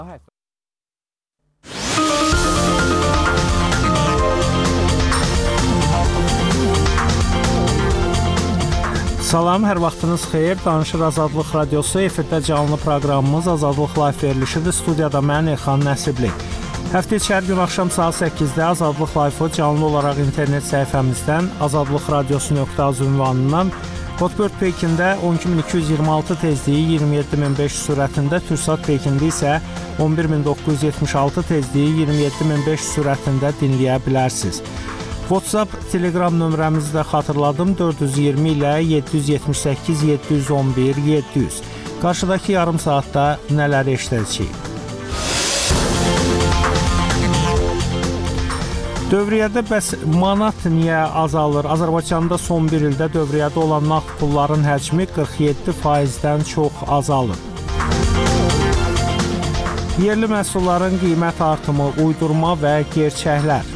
Salam, hər vaxtınız xeyir. Danışır Azadlıq Radiosu, efirdə canlı proqramımız Azadlıq Live verilişidir. Studiyada mən Elxan Nəsibli. Həftə içi hər gün axşam saat 8-də Azadlıq Live-ı canlı olaraq internet səhifəmizdən azadlıqradiosu.az ünvanından Hotbird Pekində 12226 tezliyi 27500 sürətində, Türksat Pekində isə 11976 tezliyi 27500 sürətində dinləyə bilərsiniz. WhatsApp, Telegram nömrəmizi də xatırladım, 420 ilə 778 711 700. Qarşıdakı yarım saatda nələr eşidəcəyik? Dövriyyədə bəs manat niyə azalır? Azərbaycanda son bir ildə dövriyyədə olan nağd pulların həcmi 47%-dən çox azalır. Yerli məhsulların qiymət artımı, uydurma və gerçəklər.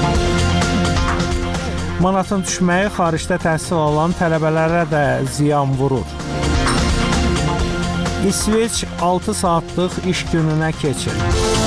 Manatın düşməyi xaricdə təhsil alan tələbələrə də ziyan vurur. İsveç 6 saatlıq iş gününə keçir.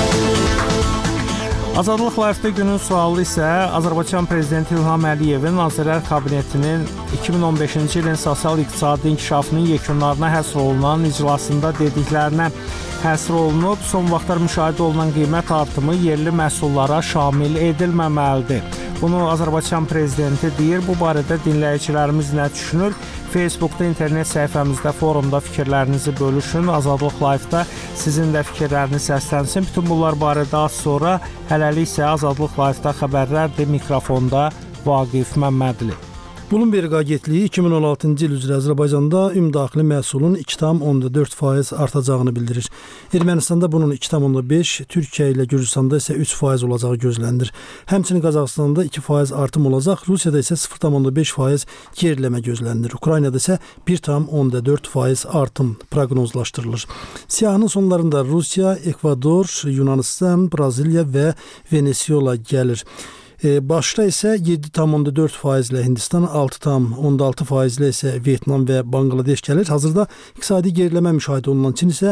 Azadlıq Live-də günün sualı isə Azərbaycan Prezidenti İlham Əliyevin Nazirlər Kabinetinin 2015-ci ilin sosial-iqtisadi inkişafının yekunlarına həsr olunan iclasında dediklərinə həsr olunub. Son vaxtlar müşahidə olunan qiymət artımı yerli məhsullara şamil edilməməlidir. Bunu Azərbaycan Prezidenti deyir. Bu barədə dinləyicilərimiz nə düşünür? Facebookda, internet səhifəmizdə, forumda fikirlərinizi bölüşün. Azadlıq Live-da sizin də fikirləriniz səslənsin. Bütün bunlar barədə az sonra, hələlik isə Azadlıq Live-da xəbərlərdir. Mikrofonda Vaqif Məmmədli. Bloomberg agentliyi 2016-cı il üzrə Azərbaycanda ümumdaxili məhsulun 2,4% artacağını bildirir. Ermənistanda bunun 2,5%, Türkiyə ilə Gürcüstanda isə 3% olacağı gözlənilir. Həmçinin Qazaxıstanda 2% artım olacaq, Rusiyada isə 0,5% geriləmə gözlənilir. Ukraynada isə 1,4% artım proqnozlaşdırılır. Siyahının sonlarında Rusiya, Ekvador, Yunanistan, Braziliya və Venezuela gəlir. Başda isə 7,4% ilə Hindistan, 6,6% ilə isə Vyetnam və Bangladeş gəlir. Hazırda iqtisadi geriləmə müşahidə olunan Çin isə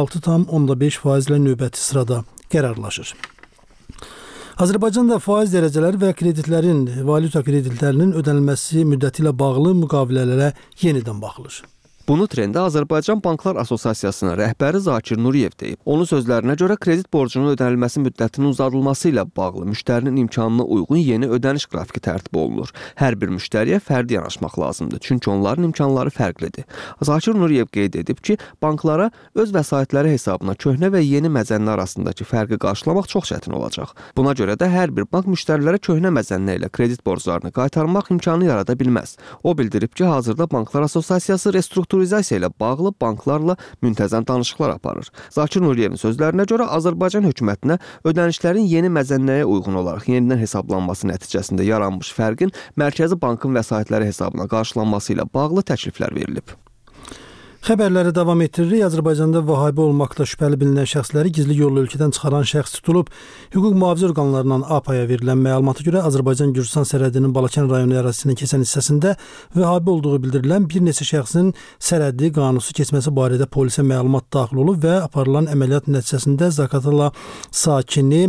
6,5% ilə növbəti sırada qərarlaşır. Azərbaycanda faiz dərəcələri və kreditlərin, valyuta kreditlərinin ödənilməsi müddəti ilə bağlı müqavilələrə yenidən baxılır. Bunu trendə Azərbaycan Banklar Assosiasiyasının rəhbəri Zakir Nuriyev deyib. Onun sözlərinə görə kredit borcunun ödənilməsi müddətinin uzadılması ilə bağlı müştərinin imkanına uyğun yeni ödəniş qrafiki tərtib olunur. Hər bir müştəriyə fərdi yanaşmaq lazımdır, çünki onların imkanları fərqlidir. Zakir Nuriyev qeyd edib ki, banklara öz vəsaitləri hesabına köhnə və yeni məzənlər arasındakı fərqi qarşılamaq çox çətin olacaq. Buna görə də hər bir bank müştərilərə köhnə məzənnə ilə kredit borclarını qaytarmaq imkanı yarada bilməz. O bildirib ki, hazırda Banklar Assosiasiyası restrukturizasiya ilə bağlı banklarla müntəzəm danışıqlar aparır. Zakir Nuriyevin sözlərinə görə Azərbaycan hökumətinə ödənişlərin yeni məzənnəyə uyğun olaraq yenidən hesablanması nəticəsində yaranmış fərqin Mərkəzi Bankın vəsaitləri hesabına qarşılanması ilə bağlı təkliflər verilib. Xəbərləri davam etdiririk. Azərbaycanda vahabi olmaqda şübhəli bilinən şəxsləri gizli yolla ölkədən çıxaran şəxs tutulub. Hüquq mühafizə orqanlarından APAya verilən məlumata görə Azərbaycan-Gürcüstan sərhədinin Balakən rayonu ərazisindən keçən hissəsində vahabi olduğu bildirilən bir neçə şəxsin sərhəddi qanunsuz keçməsi barədə polisə məlumat daxil olub və aparılan əməliyyat nəticəsində Zaqatala sakini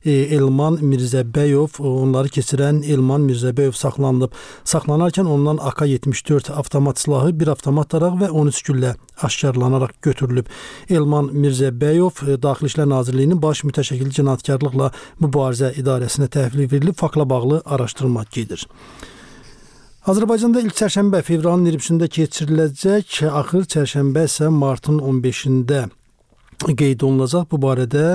Elman Mirzəbəyov, onları keçirən Elman Mirzəbəyov saxlanılıb. Saxlanarkən ondan AK-74 avtomat silahı, bir avtomat daraq və 13 güllə aşkarlanaraq götürülüb. Elman Mirzəbəyov Daxili İşlər Nazirliyinin baş mütəşəkkil cinayətkarlıqla mübarizə idarəsinə təhvil verilib, faktla bağlı araşdırma gedir. Azərbaycanda ilk çərşənbə fevralın 20-sində keçiriləcək, axır çərşənbə isə martın 15-də qeyd olunacaq. Bu barədə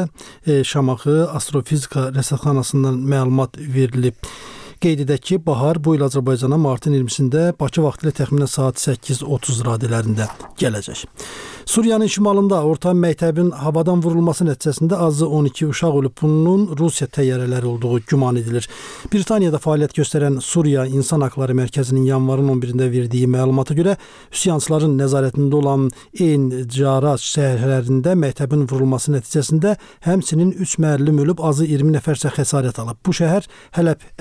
Şamaxı Astrofizika Rəsədxanasından məlumat verilib. Qeyd edək ki, bahar bu il Azərbaycana martın 20-sində Bakı vaxtı ilə təxminən saat 8:30 radələrində gələcək. Suriyanın şimalında orta məktəbin havadan vurulması nəticəsində azı 12 uşaq ölüb. Bunun Rusiya təyyarələri olduğu güman edilir. Britaniyada fəaliyyət göstərən Suriya İnsan Haqları Mərkəzinin yanvarın 11-də verdiyi məlumata görə üsyançıların nəzarətində olan Ein-Carac şəhərlərində məktəbin vurulması nəticəsində həmçinin 3 müəllim ölüb, azı 20 nəfərsə xəsarət alıb. Bu şəhər Hələb əyalətindədir.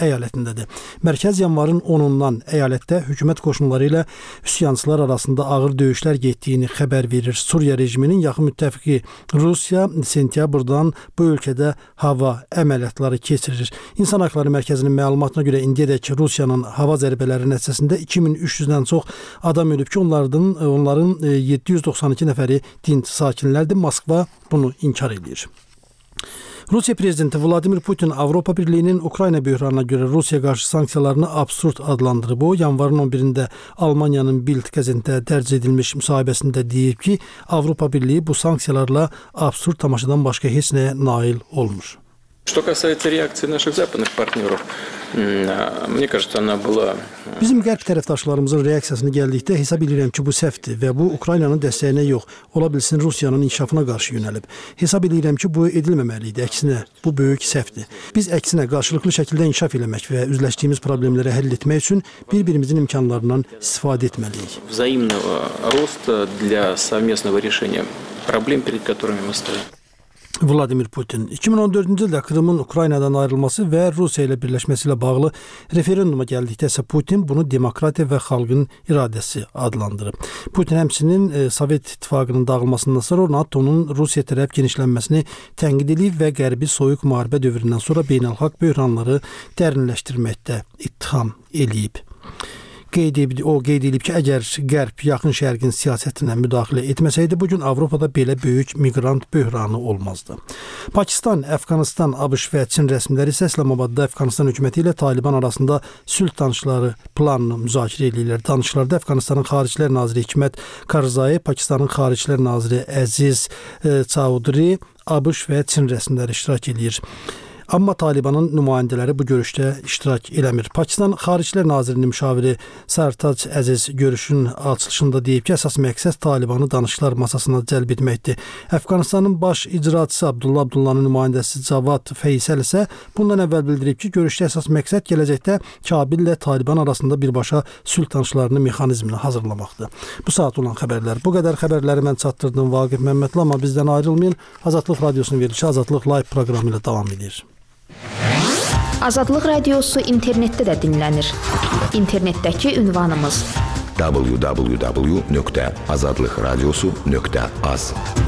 təhlükəsindədir. Mərkəz yanvarın 10-undan əyalətdə hökumət qoşunları ilə üsyançılar arasında ağır döyüşlər getdiyini xəbər verir. Suriya rejiminin yaxın müttəfiqi Rusiya sentyabrdan bu ölkədə hava əməliyyatları keçirir. İnsan Haqları Mərkəzinin məlumatına görə indiyədək Rusiyanın hava zərbələri nəticəsində 2300-dən çox adam ölüb ki, onların 792 nəfəri dinc sakinlərdir. Moskva bunu inkar edir. Rusiya prezidenti Vladimir Putin Avropa Birliyinin Ukrayna böhranına görə Rusiya qarşı sanksiyalarını absurd adlandırıb. O, yanvarın 11-də Almaniyanın Bild qəzetində dərc edilmiş müsahibəsində deyib ki, Avropa Birliyi bu sanksiyalarla absurd tamaşadan başqa heç nəyə nail olmur. Что касается реакции наших западных партнеров, мне кажется, она была... Bizim qərb tərəfdaşlarımızın reaksiyasına gəldikdə hesab edirəm ki, bu səhvdir və bu Ukraynanın dəstəyinə yox, ola bilsin Rusiyanın inkişafına qarşı yönəlib. Hesab edirəm ki, bu edilməməli idi. Əksinə, bu böyük səhvdir. Biz əksinə qarşılıqlı şəkildə inkişaf eləmək və üzləşdiyimiz problemləri həll etmək üçün bir-birimizin imkanlarından istifadə etməliyik. Взаимного роста для совместного решения проблем, перед которыми мы стоим. Vladimir Putin 2014-cü ildə Krımın Ukraynadan ayrılması və Rusiya ilə birləşməsi ilə bağlı referenduma gəldikdə isə Putin bunu demokratiya və xalqın iradəsi adlandırıb. Putin həmçinin Sovet İttifaqının dağılmasından sonra NATO'nun Rusiya tərəf genişlənməsini tənqid edib və Qərbi soyuq müharibə dövründən sonra beynəlxalq böhranları dərinləşdirməkdə ittiham eləyib. O qeyd edib ki, əgər Qərb yaxın şərqin siyasətinə müdaxilə etməsəydi, bugün Avropada belə böyük miqrant böhranı olmazdı. Pakistan, Əfqanistan, ABŞ və Çin rəsmiləri isə İslamabadda Əfqanistan hökuməti ilə Taliban arasında sülh danışıqları planını müzakirə edirlər. Danışıqlarda Əfqanistanın Xaricilər naziri Hikmət Karzai, Pakistanın Xaricilər naziri Əziz Çaudhri, ABŞ və Çin rəsmiləri iştirak edir. Amma Talibanın nümayəndələri bu görüşdə iştirak eləmir. Pakistan Xaricilər Nazirinin müşaviri Sartaj Əziz görüşün açılışında deyib ki, əsas məqsəd Talibanı danışıqlar masasına cəlb etməkdir. Əfqanistanın baş icraçısı Abdullahın nümayəndəsi Cavad Feysəl isə bundan əvvəl bildirib ki, görüşdə əsas məqsəd gələcəkdə Kabil ilə Taliban arasında birbaşa sülh danışıqlarının mexanizmini hazırlamaqdır. Bu saat olan xəbərlər bu qədər. Xəbərləri mən çatdırdım Vaqif Məmmədli, amma bizdən ayrılmayın. Azadlıq Radiosunun verilişi Azadlıq Live proqramı ilə davam edir. Azadlıq Radiosu internetdə də dinlənir. İnternetdəki ünvanımız www.azadlıqradiosu.az.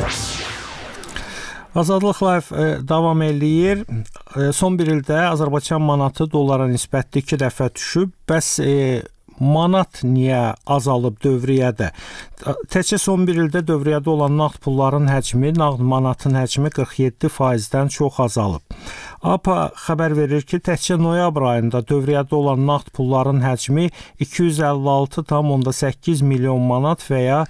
Azadlıq Live davam eləyir. Son bir ildə Azərbaycan manatı dolara nisbətdə 2 dəfə düşüb. Bəs manat niyə azalıb dövriyyədə? Təkcə son bir ildə dövriyyədə olan nağd pulların həcmi, nağd manatın həcmi 47%-dən çox azalıb. APA xəbər verir ki, təkcə noyabr ayında dövriyyədə olan nağd pulların həcmi 256,8 milyon manat və ya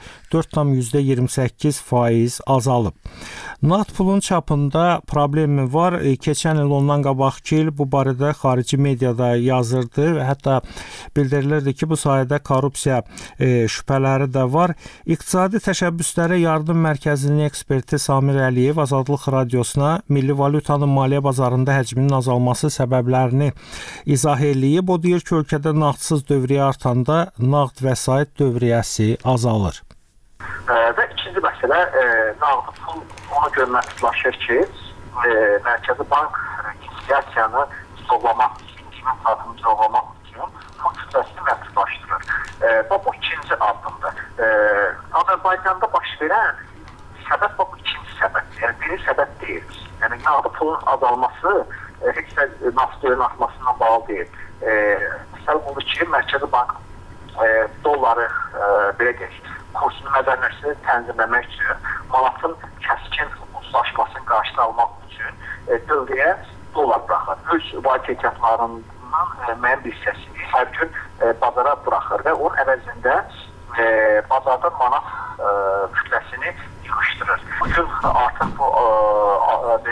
4,28% azalıb. Nağd pulun çapında problemi var. Keçən il ondan qabaqki il bu barədə xarici mediada yazırdı və hətta bildirilirdi ki, bu sayədə korrupsiya şübhələri də var. İqtisadi Təşəbbüslərə Yardım Mərkəzinin eksperti Samir Əliyev Azadlıq Radiosuna milli valyutanın maliyyə bazarında həcminin azalması səbəblərini izah eləyib. O deyir ki, ölkədə nağdsız dövriyyə artanda nağd vəsait dövriyyəsi azalır. Və ikinci məsələ, nağdı pul ona görə məhdudlaşır ki, Mərkəzi Bank inflyasiyanı soğlamaq üçün, pul kütləsini məhdudlaşdırır. Və bu ikinci addımdır. Azərbaycanda baş verən səbəb bu ikinci səbəbdir. Yəni, birinci səbəb deyil. Yəni, nağdı pulun azalması heç də nağdın artmasından bağlı deyil. Səbəb odur ki, Mərkəzi Bank dolları, belə deyək, kursunu mədənləşdirib tənzimləmək üçün, manatın kəskin uzlaşmasının qarşısını almaq üçün dövrəyə dolar buraxır. Öz vahid ehtiyatlarından müəyyən bir hissəsini hər gün bazara buraxır və onun əvəzində bazarda manat kütləsini yığışdırır. Bugün artıq bu 6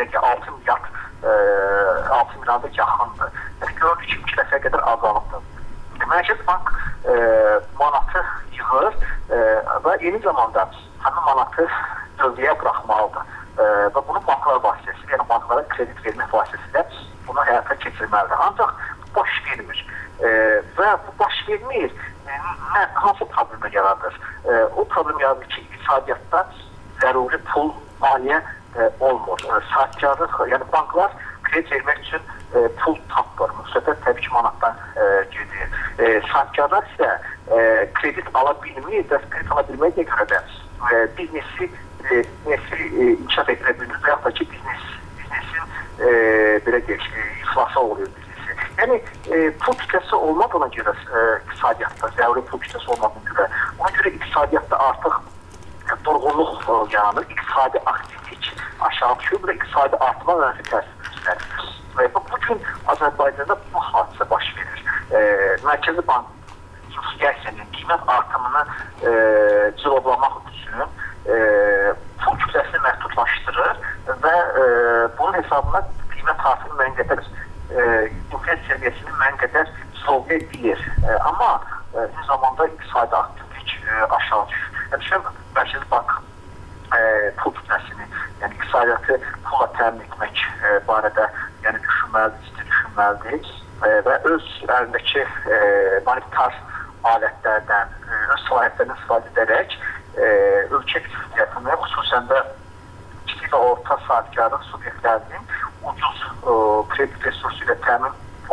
milyarda yaxındır. Gördük ki, 2 dəfəyə qədər azalıbdır. Mərkəzi Bank manatı yığır və eyni zamanda həmin manatı dövrəyə buraxmalıdır. Və bunu banklar vasitəsilə, yəni banklara kredit vermək vasitəsilə bunu həyata keçirməlidir. Ancaq bu baş vermir. Və bu baş vermir, hansı problemə yaradır? O problem yaradır ki, iqtisadiyyatda zəruri pul, maliyyə olmur. Sahibkarlıq, yəni banklar kredit vermək üçün pul tapmır. Söhbət təbii ki, manatdan gedir. Sahibkarlar isə kredit ala bilmir və kredit ala bilməyə görə də biznesi inkişaf etdirə bilmir və yaxud da ki, biznesin belə deyək, iflasa oluyor biznesi. Yəni, pul kütləsi olmadığına görə iqtisadiyyatda, zəruri pul kütləsi olmadığına görə, ona görə iqtisadiyyatda artıq durğunluq yaranır, iqtisadi aktivlik aşağı düşür və iqtisadi artma mənfi təsir göstərir. Bugün Azərbaycanda bu hadisə baş verir. Mərkəzi Bank inflyasiyanın qiymət artımını cilovlamaq üçün pul kütləsini məhdudlaşdırır və bunun hesabına qiymət artımı müəyyən qədər inflyasiya səviyyəsini müəyyən qədər cilovlaya bilir. Amma eyni zamanda iqtisadi aktivlik aşağı düşür. Yəni, Mərkəzi Bank pul kütləsini, yəni iqtisadiyyatı pulla təmin etmək barədə düşünməlidir və öz əlindəki monetar alətlərdən, öz səlahiyyətlərindən istifadə edərək ölkə iqtisadiyyatını, xüsusən də kiçik və orta sahibkarlıq subyektlərinin ucuz kredit resursu ilə təmin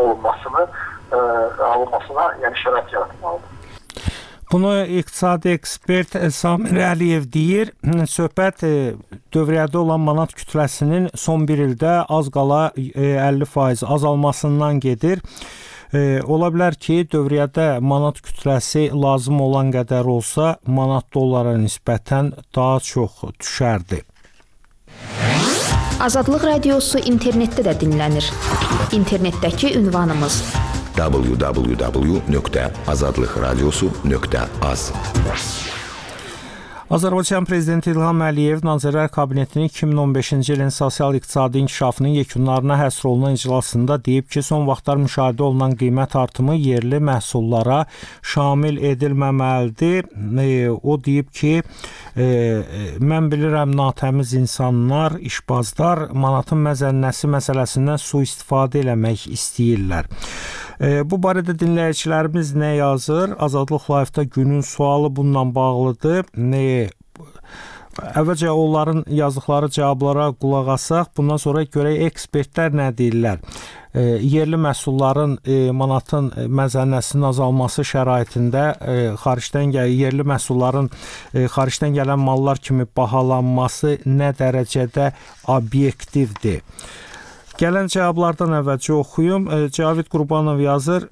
alınmasına şərait yaratmalıdır. Bunu iqtisadi ekspert Samir Əliyev deyir. Söhbət dövriyyədə olan manat kütləsinin son bir ildə az qala 50% azalmasından gedir. Ola bilər ki, dövriyyədə manat kütləsi lazım olan qədər olsa, manat dollara nisbətən daha çox düşərdi. Azadlıq Radiosu internetdə də dinlənir. İnternetdəki ünvanımız www.azadlıqradiosu.az. Azərbaycan Prezidenti İlham Əliyev Nazirlər Kabinetinin 2015-ci ilin sosial-iqtisadi inkişafının yekunlarına həsr olunan iclasında deyib ki, son vaxtlar müşahidə olunan qiymət artımı yerli məhsullara şamil edilməməlidir. O deyib ki, mən bilirəm natəmiz insanlar, işbazlar manatın məzənnəsi məsələsindən sui-istifadə eləmək istəyirlər. Bu barədə dinləyicilərimiz nə yazır? Azadlıq Live-da günün sualı bununla bağlıdır. Əvvəlcə onların yazdıqları cavablara qulaq asaq, bundan sonra görək ekspertlər nə deyirlər. Yerli məhsulların manatın məzənnəsinin azalması şəraitində yerli məhsulların xaricdən gələn mallar kimi bahalanması nə dərəcədə obyektivdir? Gələn cavablardan əvvəlcə oxuyum. Cavid Qurbanov yazır,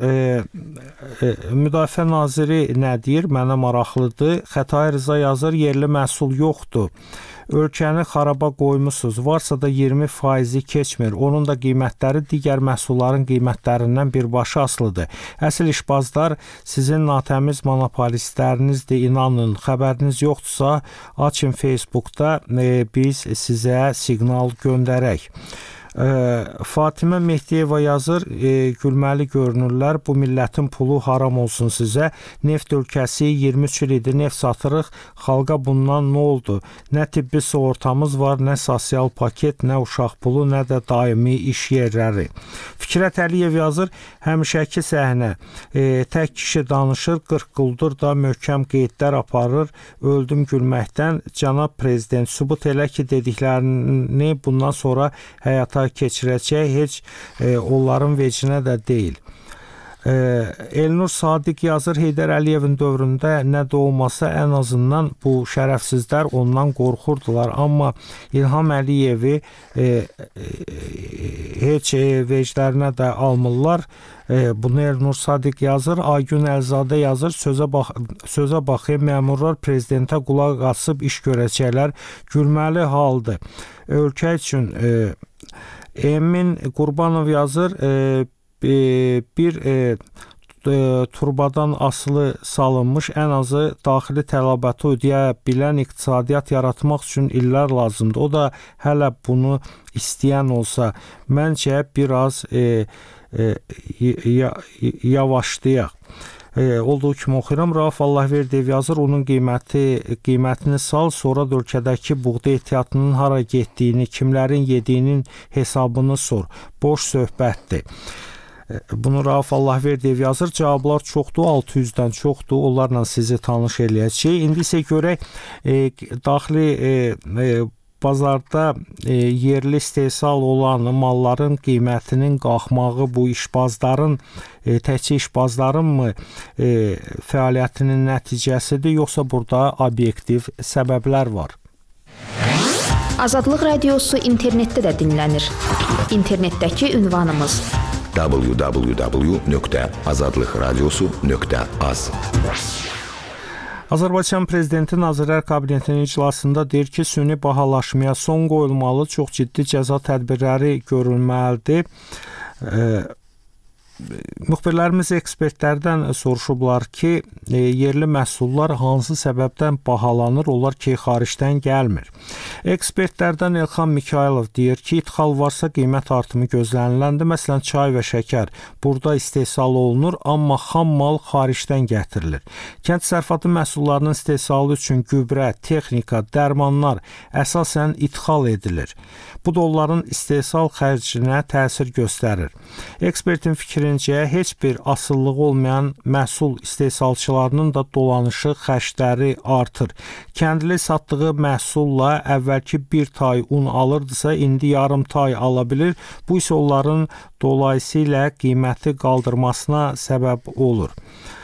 Müdafiə Naziri nə deyir? Mənə maraqlıdır. Xətai Rıza yazır, yerli məhsul yoxdur. Ölkəni xaraba qoymusunuz. Varsa da 20% keçmir. Onun da qiymətləri digər məhsulların qiymətlərindən birbaşa asılıdır. Əsl işbazlar sizin natəmiz monopolistlərinizdir, inanın. Xəbəriniz yoxdursa, açın Facebookda, biz sizə siqnal göndərək. Fatimə Mehdiyeva yazır, gülməli görünürlər, bu millətin pulu haram olsun sizə. Neft ölkəsi 23 il idi, neft satırıq, xalqa bundan nə oldu? Nə tibbi sığortamız var, nə sosial paket, nə uşaq pulu, nə də daimi iş yerləri. Fikrət Əliyev yazır, həmişəki səhnə, tək kişi danışır, 40 quldur da möhkəm qeydlər aparır, öldüm gülməkdən, cənab prezident, sübut elə ki, dediklərini bundan sonra həyata keçirəcək, heç onların vecinə də deyil. Elnur Sadiq yazır, Heydər Əliyevin dövründə nə də olmasa ən azından bu şərəfsizlər ondan qorxurdular. Amma İlham Əliyevi heç veclərinə də almırlar. Bunu Elnur Sadiq yazır. Aygün Əlzadə yazır, sözə baxayım, məmurlar prezidentə qulaq asıb iş görəcəklər. Gülməli haldır. Ölkə üçün Emin Qurbanov yazır, bir turbadan asılı salınmış, ən azı daxili tələbatı ödəyə bilən iqtisadiyyat yaratmaq üçün illər lazımdır. O da hələ bunu istəyən olsa, məncə biraz yavaşlayaq. Olduğu kimi oxuyuram. Rauf Allahverdiyev yazır, onun qiymətini sal, sonra da ölkədəki buğda ehtiyatının hara getdiyini, kimlərin yediyinin hesabını sor. Boş söhbətdir. Bunu Rauf Allahverdiyev yazır. Cavablar çoxdur, 600-dən çoxdur. Onlarla sizi tanış eləyəcək. İndi isə görək daxili bazarda yerli istehsal olan malların qiymətinin qalxmağı bu işbazların təkcə işbazların mı fəaliyyətinin nəticəsidir, yoxsa burada obyektiv səbəblər var? Azadlıq Radiosu internetdə də dinlənir. İnternetdəki ünvanımız www.azadlıqradiosu.az. Azərbaycan Prezidenti Nazirlər Kabinetinin iclasında deyir ki, süni bahalaşmaya son qoyulmalı, çox ciddi cəza tədbirləri görülməlidir. Müxbirlərimiz ekspertlərdən soruşublar ki, yerli məhsullar hansı səbəbdən bahalanır, onlar ki, xaricdən gəlmir. Ekspertlərdən Elxan Mikayılov deyir ki, ixal varsa qiymət artımı gözləniləndir. Məsələn, çay və şəkər burada istehsal olunur, amma xam mal xaricdən gətirilir. Kənd təsərrüfatı məhsullarının istehsalı üçün gübrə, texnika, dərmanlar əsasən ixal edilir. Bu da onların istehsal xərcinə təsir göstərir. Ekspertin fikrincə, heç bir asıllığı olmayan məhsul istehsalçılarının da dolanışı xərcləri artır. Kəndli satdığı məhsulla əvvəlki bir tay un alırdısa, indi yarım tay ala bilir. Bu isə onların dolayısıyla qiyməti qaldırmasına səbəb olur.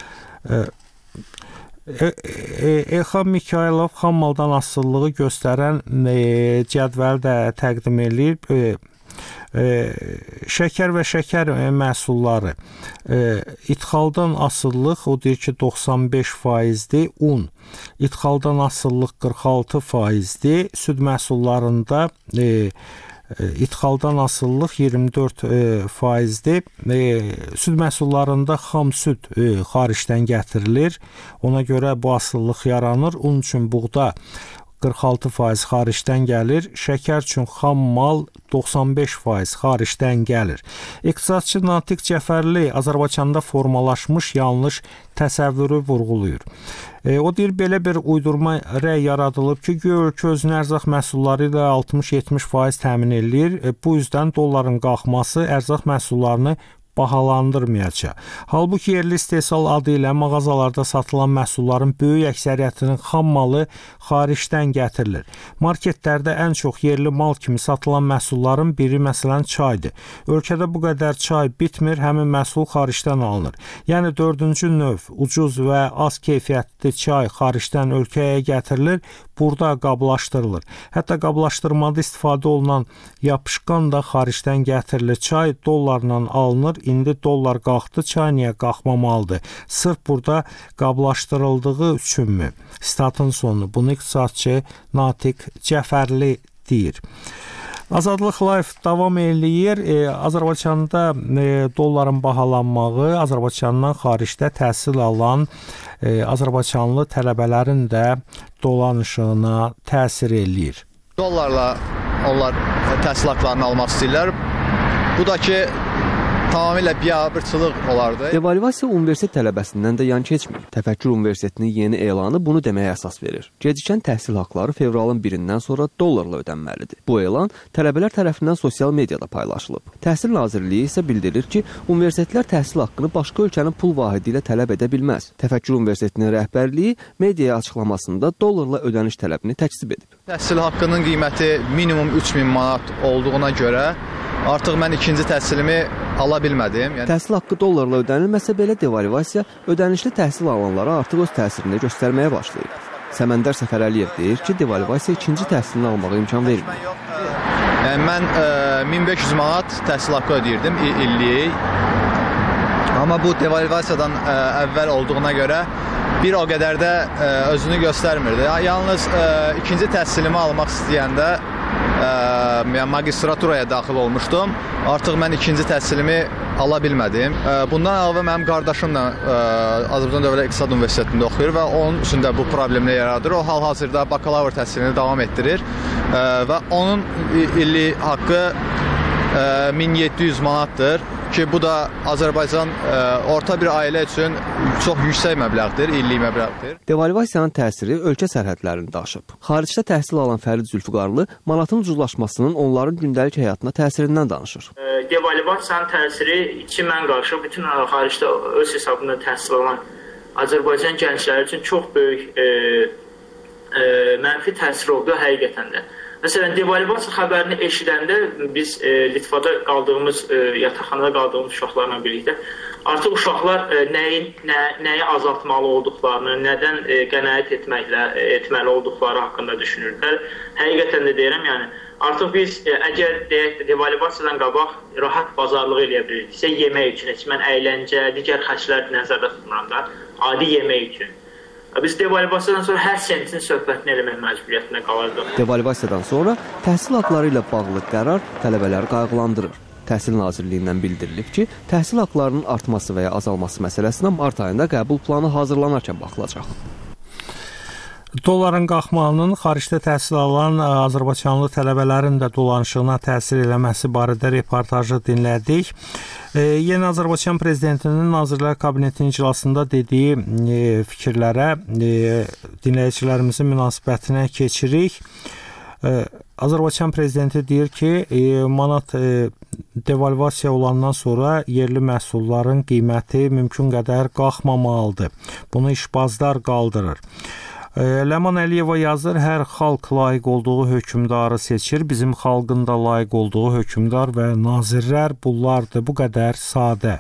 Elxan Mikayılov xam maldan asılılığı göstərən cədvəli də təqdim edir. Şəkər və şəkər məhsulları ixaldan asıllıq o deyir ki 95%-dir, un ixaldan asıllıq 46%-dir, süd məhsullarında ixaldan asıllıq 24%-dir. Süd məhsullarında xam süd xaricdən gətirilir. Ona görə bu asıllıq yaranır. Un üçün buğda 46% xaricdən gəlir. Şəkər üçün xam mal 95% xaricdən gəlir. İqtisadçı Natiq Cəfərli Azərbaycanda formalaşmış yanlış təsəvvürü vurğulayır. O deyir, belə bir uydurma rəy yaradılıb ki, ölkə özünün ərzaq məhsulları ilə 60-70% təmin eləyir. Bu yüzdən dolların qalxması ərzaq məhsullarını bahalandırmayacaq. Halbuki yerli istehsal adı ilə mağazalarda satılan məhsulların böyük əksəriyyətinin xam malı xaricdən gətirilir. Marketlərdə ən çox yerli mal kimi satılan məhsulların biri məsələn çaydır. Ölkədə bu qədər çay bitmir, həmin məhsul xaricdən alınır. Yəni dördüncü növ ucuz və az keyfiyyətli çay xaricdən ölkəyə gətirilir, burada qablaşdırılır. Hətta qablaşdırmada istifadə olunan yapışqan da xaricdən gətirilir. Çay dollarla alınır. İndi dollar qalxdı, çay niyə qalxmamalıdır? Sırf burada qablaşdırıldığı üçünmü? Statın sonu. Bunu iqtisadçı Natiq Cəfərli deyir. Azadlıq Live davam eləyir. Azərbaycanda dolların bahalanmağı Azərbaycandan xaricdə təhsil alan azərbaycanlı tələbələrin də dolanışına təsir eləyir. Dollarla onlar təhsil haqqlarını almaq istəyirlər. Bu da ki, tamamilə biabırçılıq olardı. Devalvasiya universitet tələbəsindən də yan keçmir. Təfəkkür Universitetinin yeni elanı bunu deməyə əsas verir. Gecikən təhsil haqqları fevralın 1-dən sonra dollarla ödənməlidir. Bu elan tələbələr tərəfindən sosial mediada paylaşılıb. Təhsil Nazirliyi isə bildirir ki, universitetlər təhsil haqqını başqa ölkənin pul vahidi ilə tələb edə bilməz. Təfəkkür Universitetinin rəhbərliyi mediaya açıqlamasında dollarla ödəniş tələbini təkzib edib. Təhsil haqqının qiyməti minimum 3000 manat olduğuna görə artıq mən ikinci təhsilimi ala bilmədim. Təhsil haqqı dollarla ödənilməsə belə devalvasiya ödənişli təhsil alanlara artıq öz təsirini göstərməyə başlayıb. Səməndər Səfərəliyev deyir ki, devalvasiya ikinci təhsilini almağa imkan vermir. Mən 1500 manat təhsil haqqı ödəyirdim illik. Amma bu devalvasiyadan əvvəl olduğuna görə bir o qədər də özünü göstərmirdi. Yalnız ikinci təhsilimi almaq istəyəndə magistraturaya daxil olmuşdum. Artıq mən ikinci təhsilimi ala bilmədim. Bundan əlavə mənim qardaşımla Azərbaycan Dövlət İqtisad Universitetində oxuyur və onun üçün də bu problemlə yaradır. O hal-hazırda bakalavr təhsilini davam etdirir və onun illik haqqı 1700 manatdır ki, bu da Azərbaycan orta bir ailə üçün çox yüksək məbləğdir, illik məbləğdir. Devalvasiyanın təsiri ölkə sərhədlərində aşıb. Xaricdə təhsil alan Fərid Zülfüqarlı manatın ucuzlaşmasının onların gündəlik həyatına təsirindən danışır. Devalvasiyanın təsiri iki mən qarşı bütün xaricdə öz hesabında təhsil alan Azərbaycan gəncləri üçün çox böyük mənfi təsir oldu həqiqətən də. Məsələn, devalvasiya xəbərini eşidəndə biz Litvada qaldığımız, yataqxanada qaldığımız uşaqlarla birlikdə artıq uşaqlar nəyi azaltmalı olduqlarını, nədən qənaət etməli olduqları haqqında düşünürdülər. Həqiqətən də deyirəm, yəni artıq biz əgər deyək devalvasiyadan qabaq rahat bazarlıq eləyə biliriksə, yemək üçün, heç mən əyləncə, digər xərclər nəzərdə tutmuram da, adi yemək üçün. Biz devalvasiyadan sonra hər sentin söhbətini eləmək məcburiyyətində qalırdıq. Devalvasiyadan sonra təhsil haqları ilə bağlı qərar tələbələri qayğılandırır. Təhsil Nazirliyindən bildirilib ki, təhsil haqlarının artması və ya azalması məsələsinə mart ayında qəbul planı hazırlanarkən baxılacaq. Dolların qalxmağının xaricdə təhsil alan azərbaycanlı tələbələrin də dolanışığına təsir eləməsi barədə reportajı dinlədik. Yeni Azərbaycan Prezidentinin Nazirlər Kabinetinin iclasında dediyi fikirlərə dinləyicilərimizin münasibətinə keçirik. Azərbaycan Prezidenti deyir ki, manat devalvasiya olandan sonra yerli məhsulların qiyməti mümkün qədər qalxmamalıdır. Bunu işbazlar qaldırır. Ləman Əliyeva yazır, hər xalq layiq olduğu hökmdarı seçir, bizim xalqın da layiq olduğu hökmdar və nazirlər bunlardır, bu qədər sadə.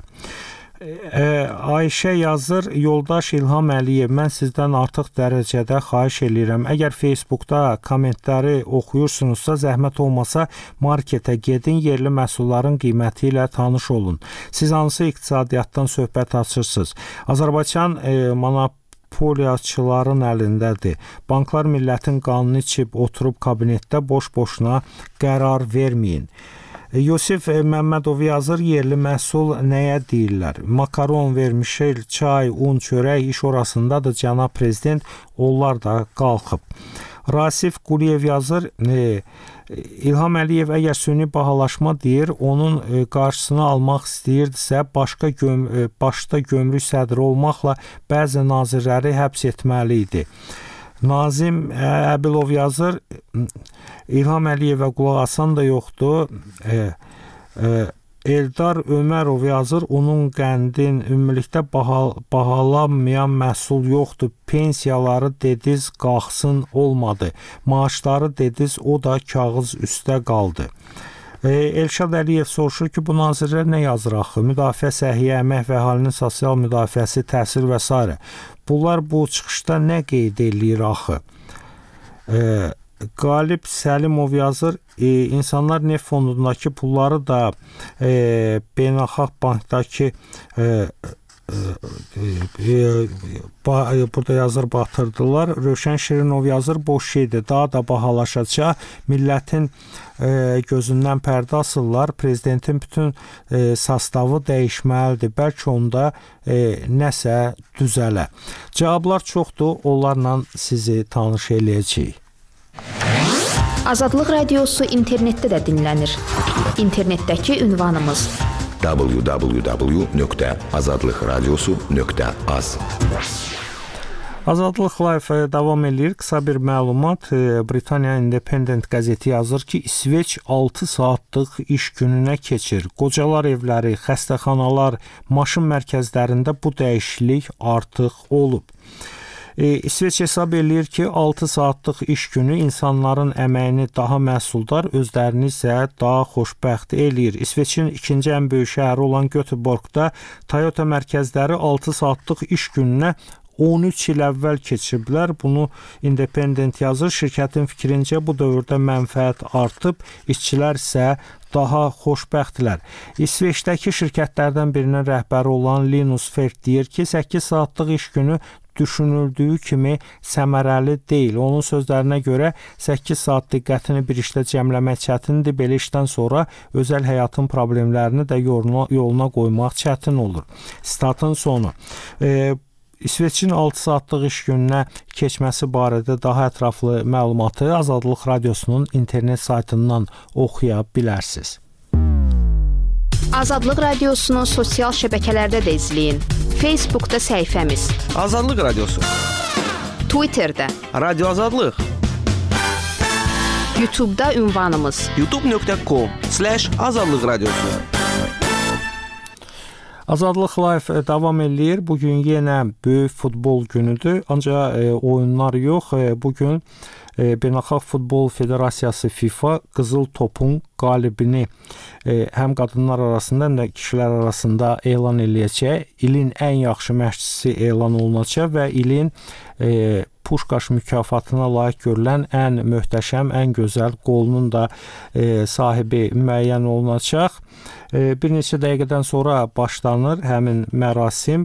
Ayşə yazır, yoldaş İlham Əliyev, mən sizdən artıq dərəcədə xahiş eləyirəm. Əgər Facebookda kommentləri oxuyursunuzsa, zəhmət olmasa marketə gedin, yerli məhsulların qiyməti ilə tanış olun. Siz hansı iqtisadiyyatdan söhbət açırsınız? Azərbaycan monopoliyaçıların əlindədir. Banklar millətin qanını içib oturub kabinetdə boş-boşuna qərar verməyin. Yusif Məmmədov yazır, yerli məhsul nəyə deyirlər? Makaron vermişil, çay, un, çörək iş orasındadır, cənab prezident, onlar da qalxıb. Rasif Quliyev yazır, İlham Əliyev əgər süni bahalaşma deyir, onun qarşısını almaq istəyirdisə, başda gömrük sədri olmaqla bəzi nazirləri həbs etməli idi. Nazim Əbilov yazır, İlham Əliyevə qulaq asan da yoxdur. Eldar Ömərov yazır, onun qəndin ümumilikdə bahalanmayan məhsul yoxdur. Pensiyaları dediz qalxsın olmadı. Maaşları dediz o da kağız üstə qaldı. Elşad Əliyev soruşur ki, bu nazirlər nə yazır axı? Müdafiə, səhiyyə, əmək və əhalinin sosial müdafiəsi, təhsil və s. Bunlar bu çıxışda nə qeyd eləyir axı? Qalib Səlimov yazır, insanlar neft fondundakı pulları da beynəlxalq bankdakı burada yazır batırdılar. Rövşən Şirinov yazır, boş şeydir, daha da bahalaşacaq. Millətin gözündən pərdə asırlar. Prezidentin bütün sastavı dəyişməlidir. Bəlkə onda nəsə düzələ. Cavablar çoxdur, onlarla sizi tanış eləyəcəyik. Azadlıq Radiosu internetdə də dinlənir. İnternetdəki ünvanımız www.azadlıqradiosu.az. Azadlıq Live davam edir. Qısa bir məlumat. Britaniya Independent qəzeti yazır ki, İsveç 6 saatlıq iş gününə keçir. Qocalar evləri, xəstəxanalar, maşın mərkəzlərində bu dəyişiklik artıq olub. İsveç hesab eləyir ki, 6 saatlıq iş günü insanların əməyini daha məhsuldar, özlərini isə daha xoşbəxt eləyir. İsveçin ikinci ən böyük şəhəri olan Göteborgda Toyota mərkəzləri 6 saatlıq iş gününə 13 il əvvəl keçiblər. Bunu Independent yazır. Şirkətin fikrincə bu dövrdə mənfəət artıb, işçilər isə daha xoşbəxtlər. İsveçdəki şirkətlərdən birinin rəhbəri olan Linus Fert deyir ki, 8 saatlıq iş günü düşünüldüyü kimi səmərəli deyil. Onun sözlərinə görə 8 saat diqqətini bir işlə cəmləmək çətindir. Belə işdən sonra özəl həyatın problemlərini də yoluna qoymaq çətin olur. Statın sonu. İsveçin 6 saatlıq iş gününə keçməsi barədə daha ətraflı məlumatı Azadlıq Radiosunun internet saytından oxuya bilərsiniz. Azadlıq Radiosunu sosial şəbəkələrdə də izləyin. Facebookda səhifəmiz Azadlıq Radiosu, Twitterdə Radio Azadlıq, YouTube'da ünvanımız youtube.com/azadlıqradiosu. Azadlıq Live davam eləyir. Bu gün yenə böyük futbol günüdür. Ancaq oyunlar yox. Bu gün Beynəlxalq Futbol Federasiyası FIFA qızıl topun qalibini həm qadınlar arasında, həm də kişilər arasında elan eləyəcək. İlin ən yaxşı məşqçisi elan olunacaq və ilin Puşkaş mükafatına layiq görülən ən möhtəşəm, ən gözəl qolunun da sahibi müəyyən olunacaq. Bir neçə dəqiqədən sonra başlanır həmin mərasim.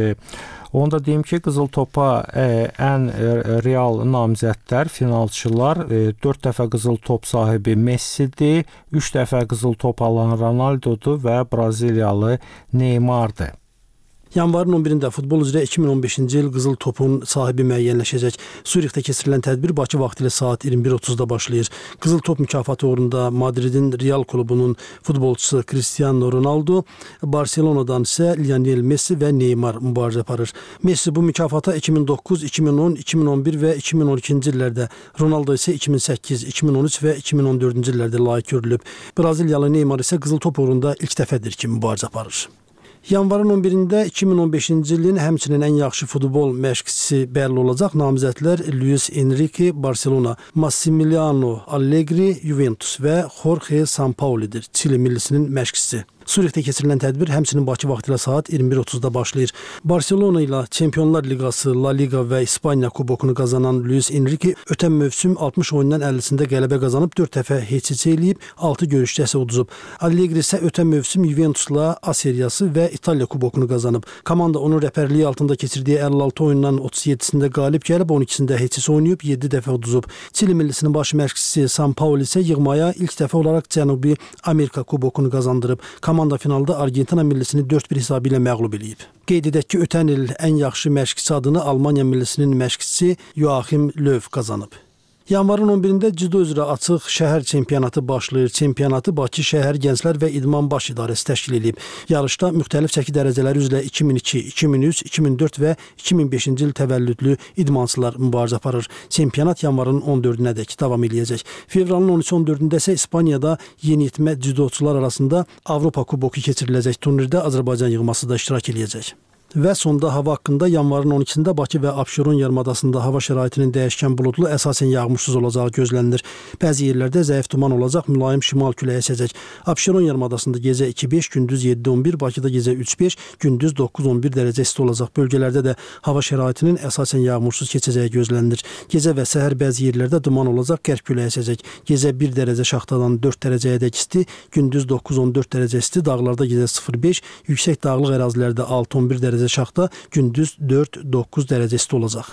Onu da deyim ki, qızıl topa ən real namizədlər, finalçılar 4 dəfə qızıl top sahibi Messidir, 3 dəfə qızıl top alan Ronaldodur və Braziliyalı Neymardır. Yanvarın 11-də futbol üzrə 2015-ci il qızıl topun sahibi müəyyənləşəcək. Surixdə keçirilən tədbir Bakı vaxtı ilə saat 21:30-da başlayır. Qızıl top mükafatı uğrunda Madridin Real klubunun futbolçusu Cristiano Ronaldo, Barcelonadan isə Lionel Messi və Neymar mübarizə aparır. Messi bu mükafata 2009, 2010, 2011 və 2012-ci illərdə, Ronaldo isə 2008, 2013 və 2014-cü illərdə layiq görülüb. Braziliyalı Neymar isə qızıl top uğrunda ilk dəfədir ki, mübarizə aparır. Yanvarın 11-də 2015-ci ilin həmçinin ən yaxşı futbol məşqçisi bəlli olacaq. Namizədlər Luis Enrique Barcelona, Massimiliano Allegri Juventus və Jorge Sampaolidir, Çili millisinin məşqçisi. Surixdə keçirilən tədbir həmçinin Bakı vaxtı ilə saat 21:30-da başlayır. Barcelona ilə Çempionlar Liqası, La Liga və İspaniya kubokunu qazanan Luis Enrique ötən mövsüm 60 oyundan 50-sində qələbə qazanıb 4 dəfə heç eləyib, 6 görüşdə isə uduzub. Allegri isə ötən mövsüm Juventusla A seriyası və İtaliya kubokunu qazanıb. Komanda onun rəhbərliyi altında keçirdiyi 56 oyundan 37-sində qalib gəlib, 12-sində heç oynayıb, 7 dəfə uduzub. Çili millisinin baş məşqçisi Sampaoli isə yığmaya ilk dəfə olaraq Cənubi Amerika kubokunu qazandırıb. Komanda finalda Argentina millisini 4-1 hesabı ilə məğlub edib. Qeyd edək ki, ötən il ən yaxşı məşqçi adını Almaniya millisinin məşqçisi Joachim Löw qazanıb. Yanvarın 11-də Cüdo üzrə açıq şəhər çempionatı başlayır. Çempionatı Bakı Şəhər Gənclər və İdman Baş İdarəsi təşkil edib. Yarışda müxtəlif çəki dərəcələri üzrə 2002, 2003, 2004 və 2005-ci il təvəllüdlü idmançılar mübarizə aparır. Çempionat yanvarın 14-nədək davam edəcək. Fevralın 13-14-də isə İspaniyada yeniyetmə cüdoçular arasında Avropa kuboku keçiriləcək. Turnirdə Azərbaycan yığması da iştirak edəcək. Və sonda hava haqqında yanvarın 12-də Bakı və Abşeron yarımadasında hava şəraitinin dəyişkən buludlu, əsasən yağmursuz olacağı gözlənilir. Bəzi yerlərdə zəif duman olacaq, mülayim şimal küləyi əsəcək. Abşeron yarımadasında gecə 2-5, gündüz 7-11, Bakıda gecə 3-5, gündüz 9-11 dərəcə isti olacaq. Bölgələrdə də hava şəraitinin əsasən yağmursuz keçəcəyi gözlənilir. Gecə və səhər bəzi yerlərdə duman olacaq, qərb küləyi əsəcək. Gecə 1 dərəcə şaxtadan 4 dərəcəyədək isti, gündüz 9-14 dərəcə isti, dağlarda gecə 0-5, yüksək dağlıq ərazilərdə 6-11 dərəcə şaxta, gündüz 4-9 dərəcə isti olacaq.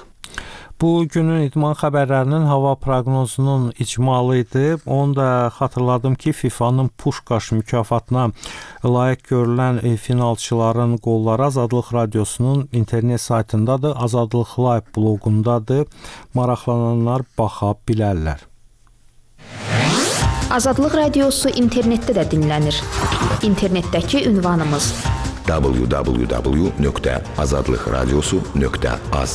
Bu günün idman xəbərlərinin hava proqnozunun icmalı idi. Onu da xatırladım ki, FIFA'nın Puşkaş mükafatına layiq görülən finalçıların qolları Azadlıq Radiosunun internet saytındadır, Azadlıq Live bloqundadır. Maraqlananlar baxa bilərlər. Azadlıq Radiosu internetdə də dinlənir. İnternetdəki ünvanımız www.azadlıqradiosu.az.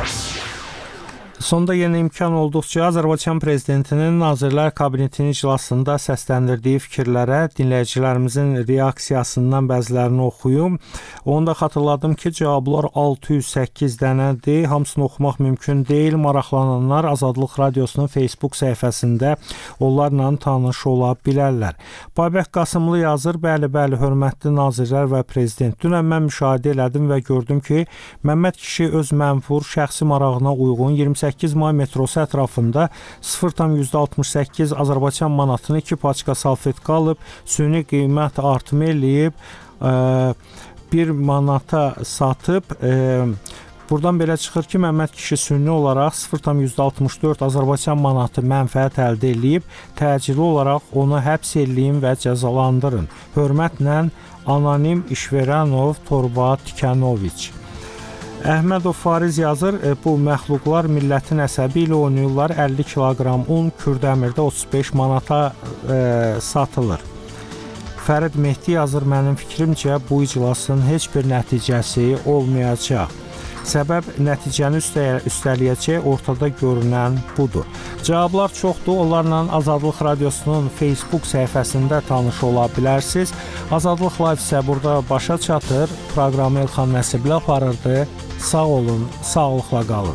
Sonda yenə imkan olduqca Azərbaycan Prezidentinin Nazirlər Kabinetinin iclasında səsləndirdiyi fikirlərə dinləyicilərimizin reaksiyasından bəzilərini oxuyum. Onu da xatırladım ki, cavablar 608 dənədir. Hamısını oxumaq mümkün deyil. Maraqlananlar Azadlıq Radiosunun Facebook səhifəsində onlarla tanış ola bilərlər. Babək Qasımlı yazır, bəli, hörmətli nazirlər və prezident. Dünən mən müşahidə elədim və gördüm ki, Məmməd kişi öz mənfur, şəxsi marağına uyğun 28 may metrosu ətrafında 0,68 Azərbaycan manatını 2 paçka salfetka alıb, süni qiymət artımı eləyib, 1 manata satıb. Buradan belə çıxır ki, Məmməd kişi sünni olaraq 0,64 Azərbaycan manatı mənfəət əldə eləyib, təcili olaraq onu həbs eləyin və cəzalandırın. Hörmətlə Anonim İşveranov Torba Tikanoviç. Əhmədov Fariz yazır, bu məxluqlar millətin əsəbi ilə oynayırlar, 50 kiloqram un Kürdəmirdə 35 manata satılır. Fərid Mehdi yazır, mənim fikrimcə bu iclasın heç bir nəticəsi olmayacaq. Səbəb nəticəni üstələyəcək ortada görünən budur. Cavablar çoxdur. Onlarla Azadlıq Radiosunun Facebook səhifəsində tanış ola bilərsiniz. Azadlıq Live isə burada başa çatır. Proqramı Elxan Nəsibli aparırdı. Sağ olun, sağlıqla qalın.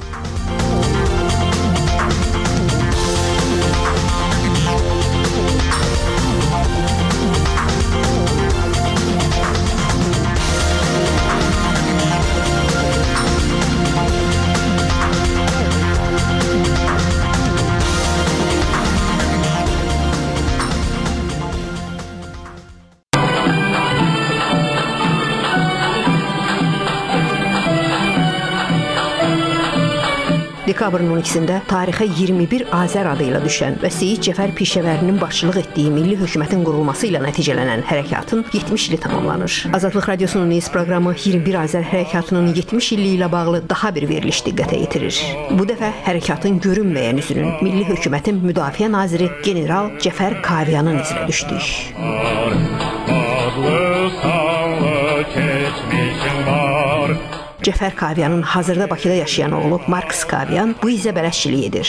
Dekabrın 12-də tarixə 21 Azər adı ilə düşən və Seyid Cəfər Pişəvərinin başçılıq etdiyi milli hökumətin qurulması ilə nəticələnən hərəkatın 70 ili tamamlanır. Azadlıq Radiosunun News proqramı 21 Azər hərəkatının 70 illiyi ilə bağlı daha bir veriliş diqqətə yetirir. Bu dəfə hərəkatın görünməyən üzünün milli hökumətin müdafiə naziri general Cəfər Kaviyanın izinə düşdük. Cəfər Kaviyanın hazırda Bakıda yaşayan oğlu Marks Kaviyan bu izə bələdçilik edir.